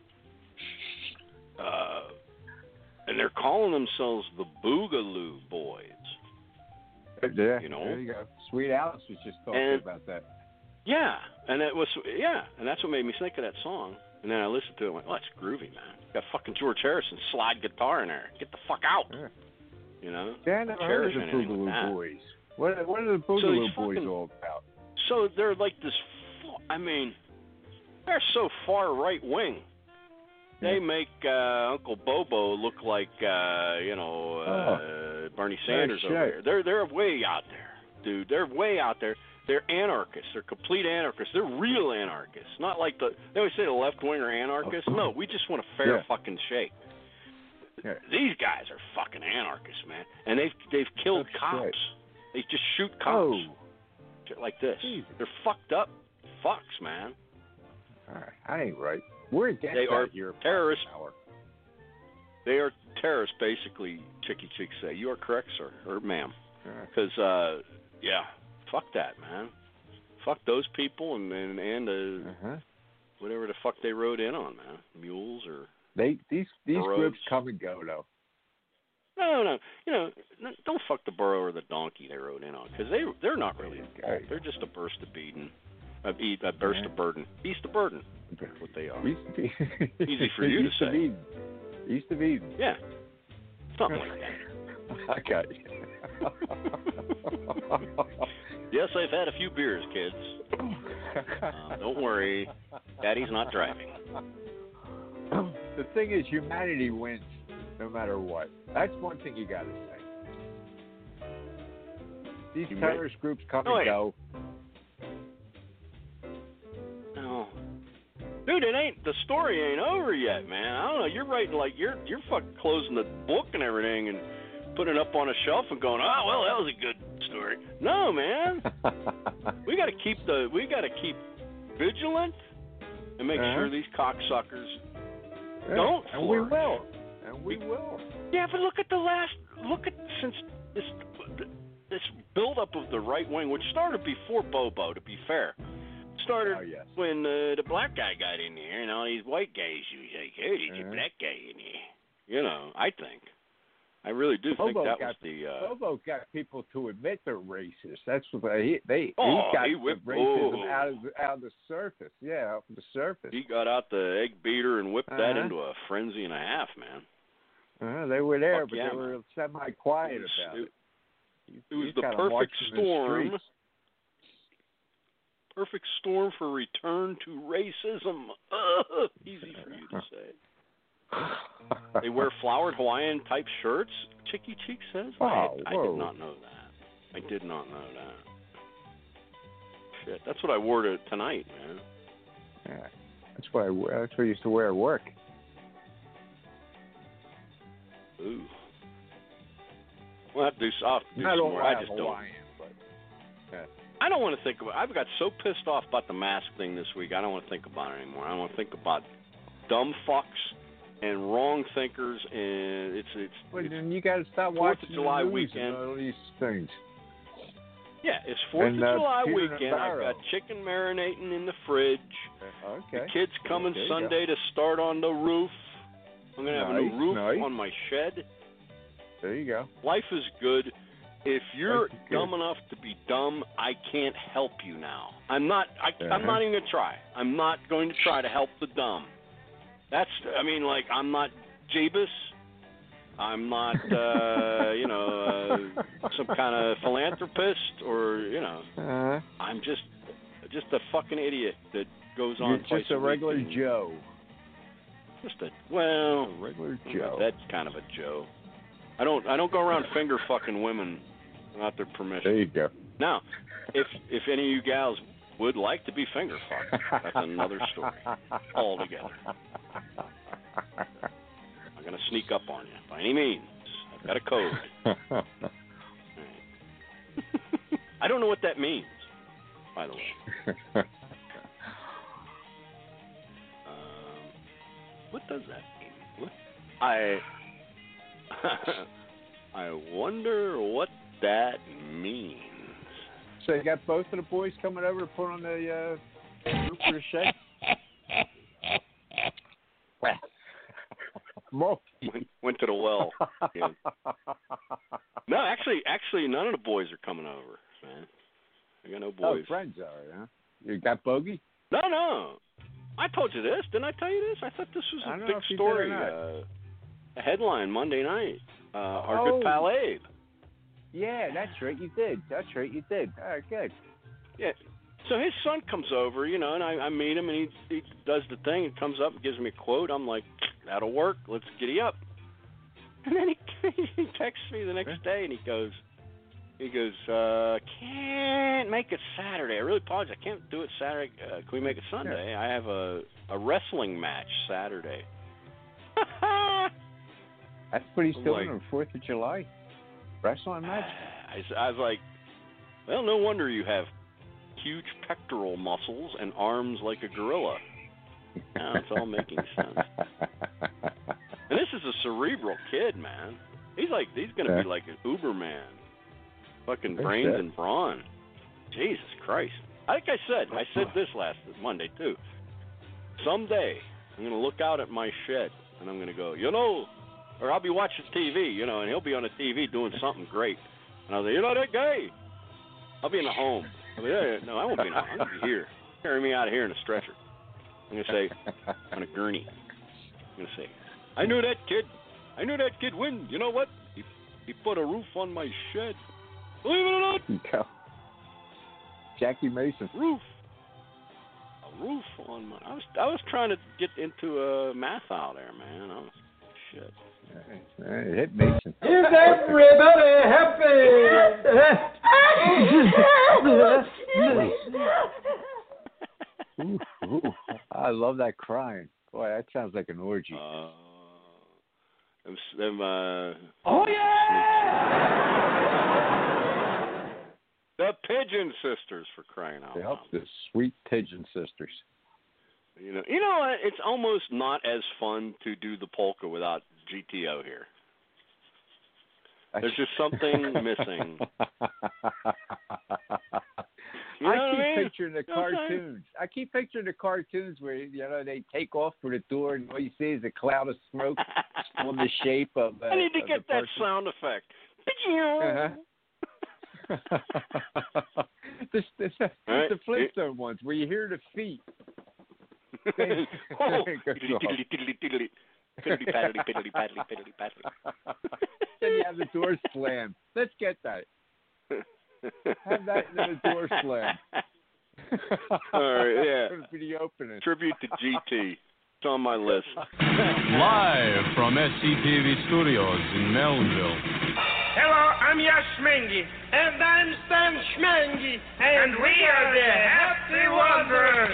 [SPEAKER 1] Uh, and they're calling themselves the Boogaloo Boys.
[SPEAKER 12] Yeah,
[SPEAKER 1] You know?
[SPEAKER 12] there you go. Sweet Alice was just talking
[SPEAKER 1] And-
[SPEAKER 12] about that.
[SPEAKER 1] Yeah, and it was yeah, and that's what made me think of that song. And then I listened to it and went, "Oh, that's groovy, man. Got fucking George Harrison slide guitar in there. Get the fuck out."
[SPEAKER 12] Yeah.
[SPEAKER 1] You know?
[SPEAKER 12] Yeah, I never heard of the
[SPEAKER 1] Cherishing anything with
[SPEAKER 12] Boogaloo
[SPEAKER 1] that.
[SPEAKER 12] Boys. What, what are the Boogaloo
[SPEAKER 1] these
[SPEAKER 12] Boys
[SPEAKER 1] fucking-
[SPEAKER 12] all about?
[SPEAKER 1] So they're like this. fu- I mean, they're so far right wing. They make uh, Uncle Bobo look like uh, you know uh, Bernie Sanders over
[SPEAKER 12] shit.
[SPEAKER 1] there. They're they're way out there, dude. They're way out there. They're anarchists. They're complete anarchists. They're real anarchists. Not like the they always say the left wing are anarchists. No, we just want a fair
[SPEAKER 12] Yeah.
[SPEAKER 1] fucking shake.
[SPEAKER 12] Yeah.
[SPEAKER 1] These guys are fucking anarchists, man, and they've they've killed
[SPEAKER 12] That's
[SPEAKER 1] cops.
[SPEAKER 12] right.
[SPEAKER 1] They just shoot cops
[SPEAKER 12] Oh.
[SPEAKER 1] Shit like this.
[SPEAKER 12] Jesus.
[SPEAKER 1] They're fucked up fucks, man.
[SPEAKER 12] All right, I ain't right. We're against
[SPEAKER 1] They
[SPEAKER 12] that
[SPEAKER 1] are
[SPEAKER 12] here.
[SPEAKER 1] terrorists.
[SPEAKER 12] Power.
[SPEAKER 1] They are terrorists, basically. Chicky Chick say you are correct, sir or ma'am.
[SPEAKER 12] Yeah.
[SPEAKER 1] Because uh, yeah, fuck that, man. Fuck those people and and, and uh,
[SPEAKER 12] Uh-huh.
[SPEAKER 1] whatever the fuck they rode in on, man. Mules or
[SPEAKER 12] They these these
[SPEAKER 1] Burros.
[SPEAKER 12] groups come and go though.
[SPEAKER 1] no, no. You know, n- don't fuck the burro or the donkey they rode in on because they they're not really involved. They're just a burst of beating, a, beat, a burst of burden, beast of burden. That's what they are.
[SPEAKER 12] Used to be
[SPEAKER 1] Easy for you to
[SPEAKER 12] East
[SPEAKER 1] say.
[SPEAKER 12] Of Eden. East of Eden.
[SPEAKER 1] Yeah, something like that.
[SPEAKER 12] I got you.
[SPEAKER 1] Yes, I've had a few beers, kids. Um, don't worry, Daddy's not driving.
[SPEAKER 12] The thing is, humanity wins no matter what. That's one thing you got to say. These
[SPEAKER 1] You
[SPEAKER 12] terrorist groups come
[SPEAKER 1] Oh,
[SPEAKER 12] and
[SPEAKER 1] yeah.
[SPEAKER 12] go.
[SPEAKER 1] No, dude, it ain't the story ain't over yet, man. I don't know. You're writing like you're you're fucking closing the book and everything and putting it up on a shelf and going, oh well, that was a good story. No, man. we got to keep the we got to keep vigilant and make
[SPEAKER 12] Uh-huh.
[SPEAKER 1] sure these cocksuckers
[SPEAKER 12] Yeah,
[SPEAKER 1] don't.
[SPEAKER 12] and we
[SPEAKER 1] flourish.
[SPEAKER 12] will. And we will.
[SPEAKER 1] Yeah, but look at the last. Look at since this this buildup of the right wing, which started before Bobo. To be fair, started
[SPEAKER 12] Oh, yes.
[SPEAKER 1] when uh, the black guy got in there, and all these white guys was like, "Hey, there's a
[SPEAKER 12] Uh-huh.
[SPEAKER 1] black guy in here." You know, I think, I really do think
[SPEAKER 12] Bobo
[SPEAKER 1] that
[SPEAKER 12] got,
[SPEAKER 1] was the. Uh,
[SPEAKER 12] Bobo got people to admit they're racist. That's what they they
[SPEAKER 1] Oh,
[SPEAKER 12] he got
[SPEAKER 1] he
[SPEAKER 12] the
[SPEAKER 1] whipped-
[SPEAKER 12] racism
[SPEAKER 1] oh.
[SPEAKER 12] out of the, out of the surface. Yeah, out of the surface.
[SPEAKER 1] he got out the egg beater and whipped that
[SPEAKER 12] Uh-huh.
[SPEAKER 1] into a frenzy and a half, man.
[SPEAKER 12] Uh, they were there,
[SPEAKER 1] Fuck
[SPEAKER 12] but
[SPEAKER 1] yeah,
[SPEAKER 12] they were
[SPEAKER 1] man.
[SPEAKER 12] semi-quiet
[SPEAKER 1] It was-
[SPEAKER 12] about
[SPEAKER 1] it-
[SPEAKER 12] it.
[SPEAKER 1] It was
[SPEAKER 12] He's
[SPEAKER 1] the
[SPEAKER 12] kinda
[SPEAKER 1] perfect
[SPEAKER 12] marching in the
[SPEAKER 1] storm.
[SPEAKER 12] streets.
[SPEAKER 1] Perfect storm for return to racism. Ugh, easy for you to say. They wear flowered Hawaiian type shirts. Chicky Cheek says. I,
[SPEAKER 12] Oh,
[SPEAKER 1] I
[SPEAKER 12] whoa.
[SPEAKER 1] did not know that. I did not know that. Shit, that's what I wore to tonight, man.
[SPEAKER 12] Yeah, that's what I wear. That's what I used to wear at work.
[SPEAKER 1] Ooh. We'll have to do, I'll have to do
[SPEAKER 12] Not
[SPEAKER 1] some
[SPEAKER 12] all
[SPEAKER 1] more. I
[SPEAKER 12] out
[SPEAKER 1] just
[SPEAKER 12] Hawaiian, but yeah.
[SPEAKER 1] I don't want to think about. I've got so pissed off about the mask thing this week. I don't want to think about it anymore. I don't want to think about dumb fucks and wrong thinkers. And it's it's.
[SPEAKER 12] Well,
[SPEAKER 1] it's
[SPEAKER 12] then you got to stop
[SPEAKER 1] Fourth
[SPEAKER 12] watching
[SPEAKER 1] of July
[SPEAKER 12] the news
[SPEAKER 1] weekend.
[SPEAKER 12] and all these things.
[SPEAKER 1] Yeah, it's Fourth
[SPEAKER 12] And,
[SPEAKER 1] of
[SPEAKER 12] uh,
[SPEAKER 1] July
[SPEAKER 12] Peter
[SPEAKER 1] weekend. I've
[SPEAKER 12] Navarro.
[SPEAKER 1] got chicken marinating in the fridge.
[SPEAKER 12] Okay.
[SPEAKER 1] The kids coming
[SPEAKER 12] There you go.
[SPEAKER 1] Sunday to start on the roof. I'm gonna have a
[SPEAKER 12] Nice,
[SPEAKER 1] new roof
[SPEAKER 12] nice.
[SPEAKER 1] on my shed.
[SPEAKER 12] There you go.
[SPEAKER 1] Life is good. If you're
[SPEAKER 12] Life is good.
[SPEAKER 1] dumb enough to be dumb, I can't help you now. I'm not. I, I'm
[SPEAKER 12] Uh-huh.
[SPEAKER 1] not even gonna try. I'm not going to try to help the dumb. That's. I mean, like, I'm not Jebus. I'm not, uh, you know, uh, some kind of philanthropist, or you know,
[SPEAKER 12] Uh-huh.
[SPEAKER 1] I'm just, just a fucking idiot that goes on.
[SPEAKER 12] You're
[SPEAKER 1] twice
[SPEAKER 12] just a
[SPEAKER 1] week
[SPEAKER 12] regular
[SPEAKER 1] and-
[SPEAKER 12] Joe.
[SPEAKER 1] Just a well,
[SPEAKER 12] A regular
[SPEAKER 1] I'm
[SPEAKER 12] Joe.
[SPEAKER 1] not that kind of a Joe. I don't. I don't go around finger fucking women without their permission.
[SPEAKER 12] There you go.
[SPEAKER 1] Now, if if any of you gals would like to be finger fucked, that's another story altogether. I'm gonna sneak up on you by any means. I've got a code. All right. I don't know what that means, by the way. Um, what does that mean? What? I I wonder what that means.
[SPEAKER 12] So you got both of the boys coming over to put on the uh, roof for the shed? Well, Mo-
[SPEAKER 1] Went, went to the well. Yeah. No, actually, actually, none of the boys are coming over, man. I got no
[SPEAKER 12] Oh,
[SPEAKER 1] boys.
[SPEAKER 12] friends are, huh? You got Bogey?
[SPEAKER 1] No, no. I told you this. Didn't I tell you this? I thought this was
[SPEAKER 12] I
[SPEAKER 1] a
[SPEAKER 12] don't
[SPEAKER 1] big
[SPEAKER 12] know if you did or
[SPEAKER 1] story.
[SPEAKER 12] not.
[SPEAKER 1] Uh, a headline Monday night. Uh, our
[SPEAKER 12] Oh.
[SPEAKER 1] good pal Abe.
[SPEAKER 12] Yeah, that's right. You did. That's right. You did. All right, good.
[SPEAKER 1] Yeah. So his son comes over, you know, and I, I meet him, and he, he does the thing and comes up and gives me a quote. I'm like, that'll work. Let's giddy up. And then he, he texts me the next day, and he goes, he goes, uh, can't make it Saturday. I really apologize. I can't do it Saturday. Uh, can we make it Sunday? I have a, a wrestling match Saturday.
[SPEAKER 12] That's what he's
[SPEAKER 1] I'm
[SPEAKER 12] doing
[SPEAKER 1] like-
[SPEAKER 12] on the fourth of July? Wrestling match?
[SPEAKER 1] I, s- I was like, well, no wonder you have huge pectoral muscles and arms like a gorilla. Now it's all making sense. And this is a cerebral kid, man. He's like, he's going to
[SPEAKER 12] Yeah.
[SPEAKER 1] be like an Uberman. Fucking
[SPEAKER 12] That's
[SPEAKER 1] brains
[SPEAKER 12] it.
[SPEAKER 1] and brawn. Jesus Christ. Like I said, I said this last Monday, too. Someday, I'm going to look out at my shed, and I'm going to go, you know, or I'll be watching T V, you know, and he'll be on the T V doing something great. And I'll say, you know that guy? I'll be in the home. I'll be, yeah, no, I won't be in the home. I'm going to be here. Carry me out of here in a stretcher. I'm going to say, on a gurney. I'm going to say, I knew that kid. I knew that kid when, you know what? He, he put a roof on my shed. Believe it or not.
[SPEAKER 12] Go. Jackie Mason.
[SPEAKER 1] Roof. A roof on my... I was I was trying to get into uh, math out there, man. I was... Shit.
[SPEAKER 12] Uh, hit Mason.
[SPEAKER 16] Is everybody happy?
[SPEAKER 12] Ooh, ooh. I love that crying. Boy, that sounds like an orgy.
[SPEAKER 1] Uh, them, them, uh...
[SPEAKER 16] Oh, yeah!
[SPEAKER 1] The Pigeon Sisters, for crying out
[SPEAKER 12] They
[SPEAKER 1] loud.
[SPEAKER 12] help the sweet pigeon sisters.
[SPEAKER 1] You know, you know what? It's almost not as fun to do the polka without G T O here. There's just something missing. You know
[SPEAKER 12] I
[SPEAKER 1] what
[SPEAKER 12] keep
[SPEAKER 1] I mean?
[SPEAKER 12] picturing the
[SPEAKER 1] You know what I'm saying?
[SPEAKER 12] cartoons. I keep picturing the cartoons where, you know, they take off for the door and all you see is a cloud of smoke on the shape of uh,
[SPEAKER 1] I need to
[SPEAKER 12] of
[SPEAKER 1] get
[SPEAKER 12] the
[SPEAKER 1] that
[SPEAKER 12] person.
[SPEAKER 1] sound effect.
[SPEAKER 12] Uh-huh. this, this, this
[SPEAKER 1] All right.
[SPEAKER 12] the Flintstone ones where you hear the feet. Then-
[SPEAKER 1] Oh.
[SPEAKER 12] then it goes off.
[SPEAKER 1] Tiddly, tiddly, tiddly. Piddly, paddly, piddly, paddly, piddly, paddly.
[SPEAKER 12] Then you have the doors slammed. Let's get that. Have that and then the door slam.
[SPEAKER 1] All right, yeah.
[SPEAKER 12] For the opening.
[SPEAKER 1] Tribute to G T. It's on my list.
[SPEAKER 18] Live from S C T V Studios in Melville.
[SPEAKER 16] Hello, I'm Yashmengi. And I'm Stan Schmengi. And, we are the Happy Wanderers.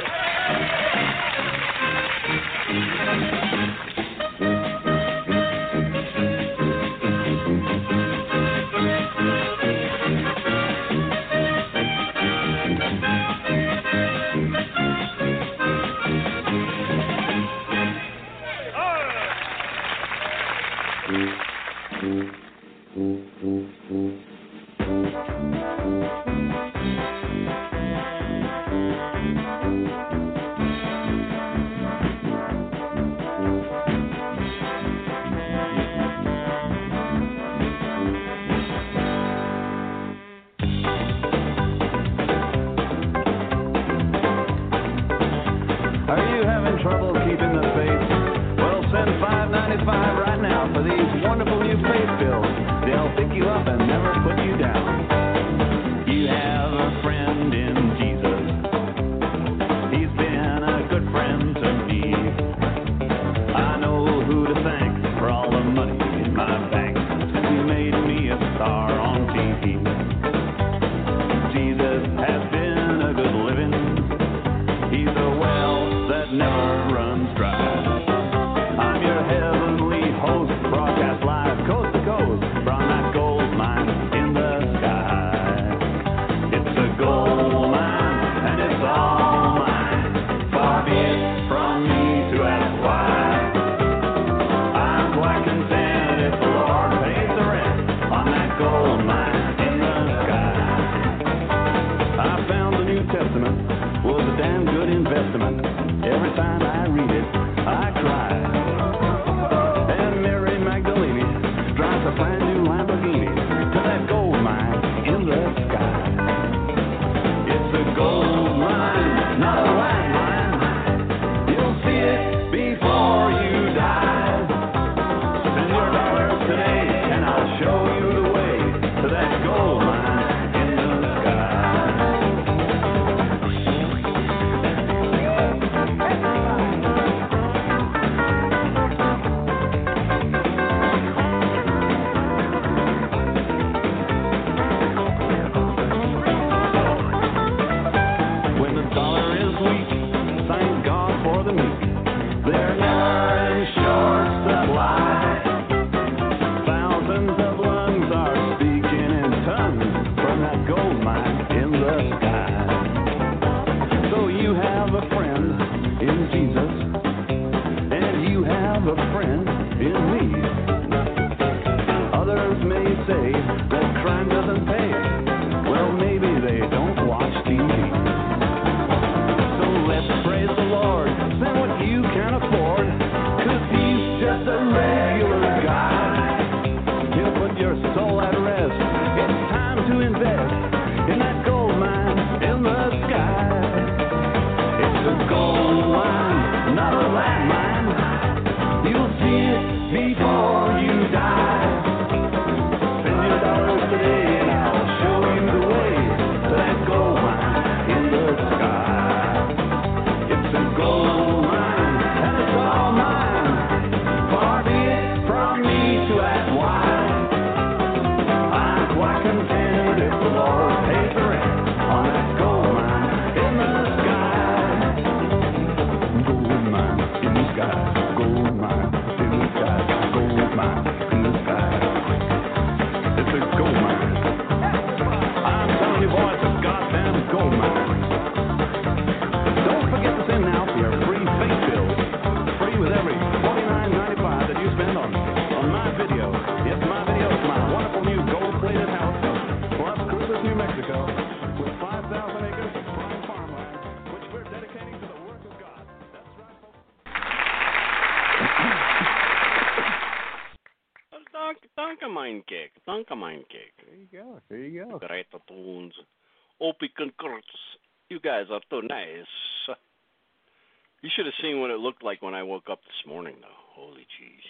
[SPEAKER 1] mein Cake. Danke, mein Cake.
[SPEAKER 12] There you go. There you go.
[SPEAKER 1] Great tunes. Opie Concurts. You guys are too nice. You should have seen what it looked like when I woke up this morning, though. Holy jeez.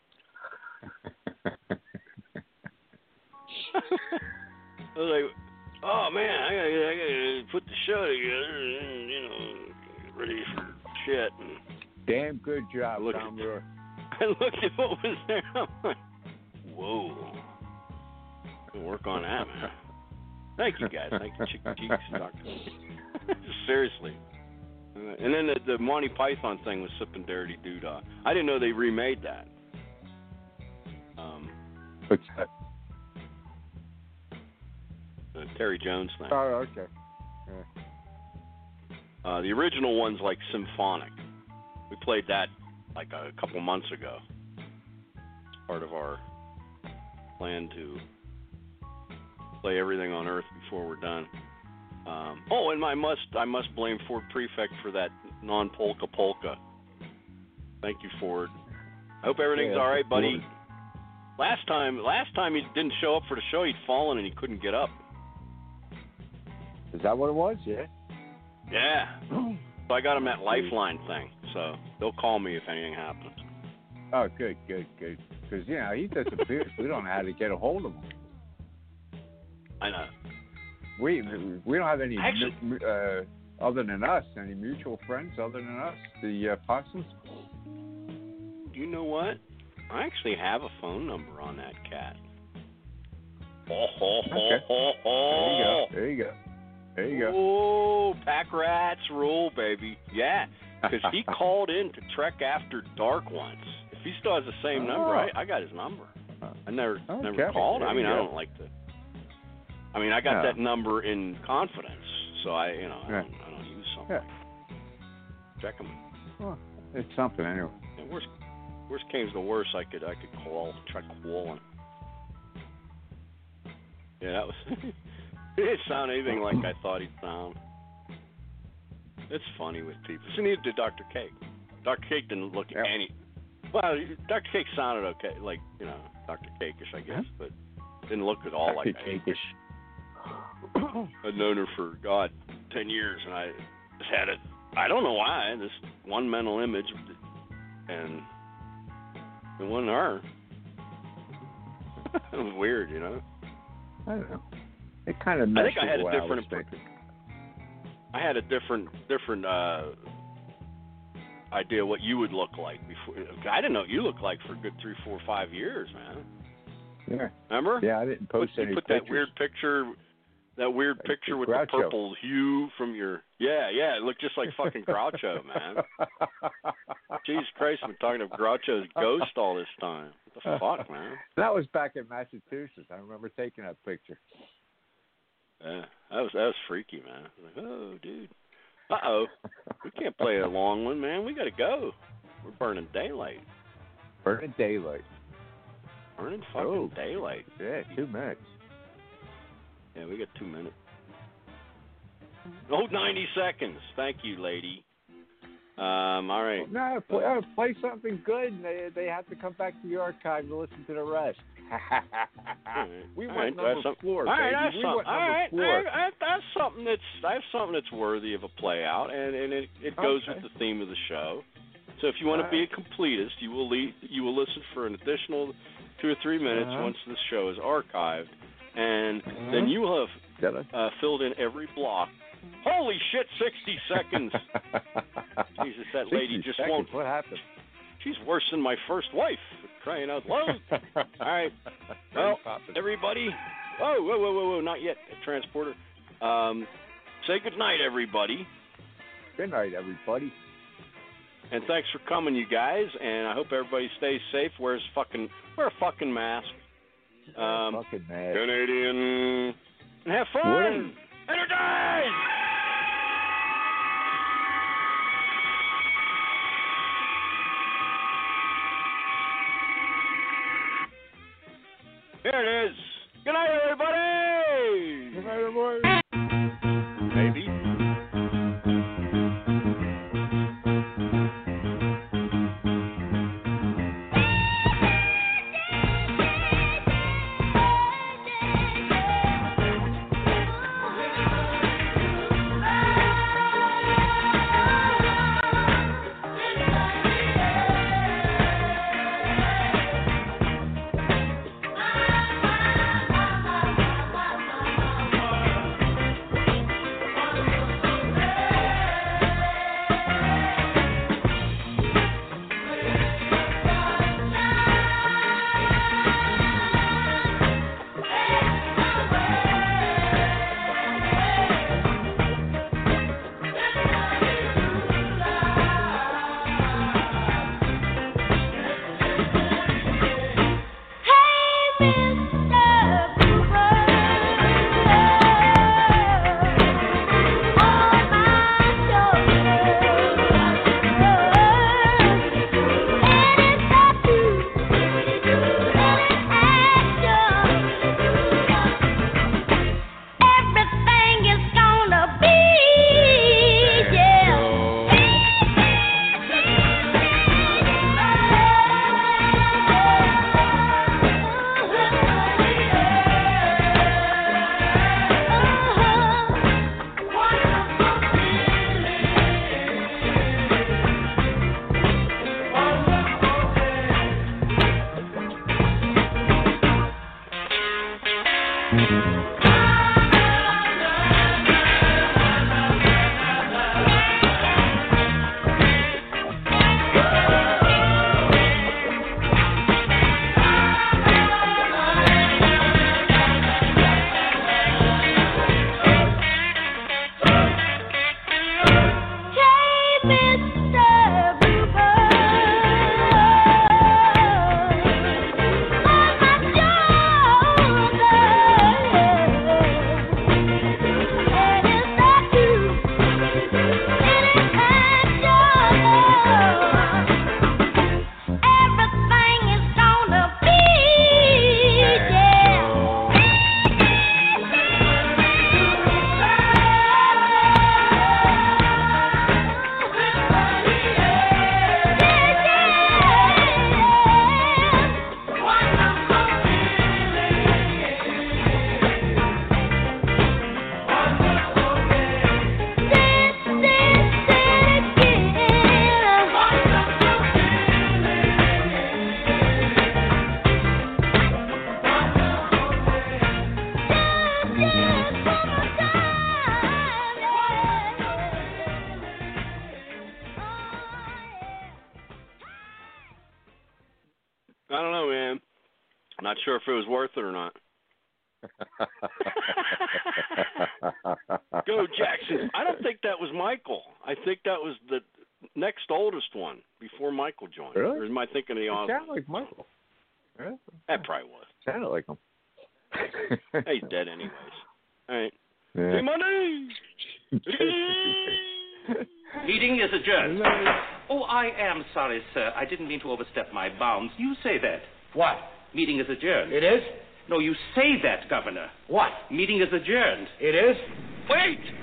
[SPEAKER 1] I was like, oh man, I gotta, I gotta put the show together and, you know, get ready for shit. And
[SPEAKER 12] damn good job,
[SPEAKER 1] look
[SPEAKER 12] Tom Brewer.
[SPEAKER 1] I looked at what was there. I'm like, whoa. Good work on that, man. Thank you, guys. Thank you, Chicken Cheeks and Doctor Seriously. Uh, and then the, the Monty Python thing was Sippin' Dirty Doodah. I didn't know they remade that. Um,
[SPEAKER 12] What's that?
[SPEAKER 1] The Terry Jones thing.
[SPEAKER 12] Oh, okay. Yeah.
[SPEAKER 1] Uh, the original one's like symphonic. We played that like a couple months ago. It's part of our plan to play everything on Earth before we're done. Um, oh, and I must I must blame Ford Prefect for that non-polka polka. Thank you, Ford. I hope everything's
[SPEAKER 12] Yeah,
[SPEAKER 1] all right, buddy.
[SPEAKER 12] Ford.
[SPEAKER 1] Last time, last time he didn't show up for the show. He'd fallen and he couldn't get up.
[SPEAKER 12] Is that what it was? Yeah.
[SPEAKER 1] Yeah. So I got him that Lifeline thing. So they'll call me if anything happens.
[SPEAKER 12] Oh, good, good, good. Because, you know, he disappears. We don't know how to get a hold of him.
[SPEAKER 1] I know.
[SPEAKER 12] We we don't have any,
[SPEAKER 1] Actually,
[SPEAKER 12] uh, other than us, any mutual friends other than us, the uh, Possums?
[SPEAKER 1] You know what? I actually have a phone number on that cat. Oh, ho, ho,
[SPEAKER 12] Okay.
[SPEAKER 1] ho, ho.
[SPEAKER 12] There you go. There you go. There you go.
[SPEAKER 1] Oh, pack rats rule, baby. Yeah, because he called in to Trek After Dark once. If he still has the same number, I, I got his number. I never
[SPEAKER 12] Okay.
[SPEAKER 1] never called.
[SPEAKER 12] There
[SPEAKER 1] I mean,
[SPEAKER 12] you
[SPEAKER 1] I
[SPEAKER 12] go.
[SPEAKER 1] don't like to. I mean, I got
[SPEAKER 12] Yeah.
[SPEAKER 1] that number in confidence, so I, you know, I
[SPEAKER 12] Yeah.
[SPEAKER 1] don't, I don't use something.
[SPEAKER 12] Yeah.
[SPEAKER 1] Check them.
[SPEAKER 12] Well, it's something anyway.
[SPEAKER 1] And worst, worst came to the worst, I could, I could call, try calling. Yeah, that was. He didn't sound anything like I thought he'd sound. It's funny with people. So neither did Doctor Cake. Doctor Cake didn't look
[SPEAKER 12] Yep.
[SPEAKER 1] any. Well, Doctor Cake sounded okay, like, you know, Doctor Cake-ish, I guess, but didn't look at all like
[SPEAKER 12] Doctor Cake-ish.
[SPEAKER 1] I'd known her for, God, ten years, and I just had it. I don't know why, this one mental image, and it wasn't her. It was weird, you know?
[SPEAKER 12] I don't know. It kind of
[SPEAKER 1] I
[SPEAKER 12] messed
[SPEAKER 1] think I had
[SPEAKER 12] with
[SPEAKER 1] a
[SPEAKER 12] what
[SPEAKER 1] different.
[SPEAKER 12] I was thinking.
[SPEAKER 1] I had a different, different uh, idea what you would look like before. I didn't know what you looked like for a good three, four, five years, man.
[SPEAKER 12] Yeah.
[SPEAKER 1] Remember?
[SPEAKER 12] Yeah, I didn't post
[SPEAKER 1] put,
[SPEAKER 12] any
[SPEAKER 1] you put
[SPEAKER 12] pictures.
[SPEAKER 1] that weird picture, that weird
[SPEAKER 12] Like
[SPEAKER 1] picture
[SPEAKER 12] the
[SPEAKER 1] with
[SPEAKER 12] Groucho.
[SPEAKER 1] the purple hue from your. Yeah, yeah, it looked just like fucking Groucho, man. Jesus Christ, I've been talking to Groucho's ghost all this time. What the fuck, man?
[SPEAKER 12] That was back in Massachusetts. I remember taking that picture.
[SPEAKER 1] Yeah, that was that was freaky, man. I was like, oh, dude. Uh oh, we can't play a long one, man. We got to go. We're burning daylight.
[SPEAKER 12] Burning daylight.
[SPEAKER 1] Burning fucking
[SPEAKER 12] Oh.
[SPEAKER 1] daylight.
[SPEAKER 12] Yeah, two minutes.
[SPEAKER 1] Yeah, we got two minutes. Oh, ninety seconds. Thank you, lady. Um, all right.
[SPEAKER 12] No, play, uh, play something good, and they they have to come back to the archive to listen to the rest. We
[SPEAKER 1] All
[SPEAKER 12] went
[SPEAKER 1] right, that's
[SPEAKER 12] number
[SPEAKER 1] some-
[SPEAKER 12] four,
[SPEAKER 1] all right,
[SPEAKER 12] baby.
[SPEAKER 1] that's
[SPEAKER 12] We
[SPEAKER 1] some-
[SPEAKER 12] went
[SPEAKER 1] all
[SPEAKER 12] number
[SPEAKER 1] right,
[SPEAKER 12] four.
[SPEAKER 1] all right, that's something that's I have something that's worthy of a play out, and, and it, it goes
[SPEAKER 12] Okay.
[SPEAKER 1] with the theme of the show. So if you want to
[SPEAKER 12] All
[SPEAKER 1] be a completist, you will lead, you will listen for an additional two or three minutes
[SPEAKER 12] Uh-huh.
[SPEAKER 1] once the show is archived, and
[SPEAKER 12] Uh-huh.
[SPEAKER 1] then you will
[SPEAKER 12] Did
[SPEAKER 1] have uh, filled in every block. Holy shit, sixty seconds! Jesus, that lady
[SPEAKER 12] sixty
[SPEAKER 1] just
[SPEAKER 12] seconds.
[SPEAKER 1] won't.
[SPEAKER 12] What happened?
[SPEAKER 1] She's worse than my first wife. Crying out loud. All right. Well, everybody. Whoa, whoa, whoa, whoa, whoa! Not yet, transporter. Um, say good night, everybody.
[SPEAKER 12] Good night, everybody.
[SPEAKER 1] And thanks for coming, you guys. And I hope everybody stays safe. Wears fucking wear a fucking mask. Um,
[SPEAKER 12] fucking mad.
[SPEAKER 1] Canadian. And have fun. Energize. Here it is. Good night, everybody.
[SPEAKER 12] Good night, everybody.
[SPEAKER 1] Maybe. I don't know, man. Not sure if it was worth it or not. Go Jackson. I don't think that was Michael. I think that was the next oldest one before Michael joined.
[SPEAKER 12] Really?
[SPEAKER 1] Or am I thinking of the
[SPEAKER 12] It
[SPEAKER 1] other?
[SPEAKER 12] sounded like Michael. Really?
[SPEAKER 1] That probably was.
[SPEAKER 12] Sounded like him.
[SPEAKER 1] He's dead anyways. All right.
[SPEAKER 12] Yeah.
[SPEAKER 1] Hey, money!
[SPEAKER 19] Meeting is adjourned. Oh, I am sorry, sir. I didn't mean to overstep my bounds. You say that.
[SPEAKER 11] What?
[SPEAKER 19] Meeting is adjourned.
[SPEAKER 11] It is?
[SPEAKER 19] No, you say that, Governor.
[SPEAKER 11] What?
[SPEAKER 19] Meeting is adjourned.
[SPEAKER 11] It is?
[SPEAKER 19] Wait!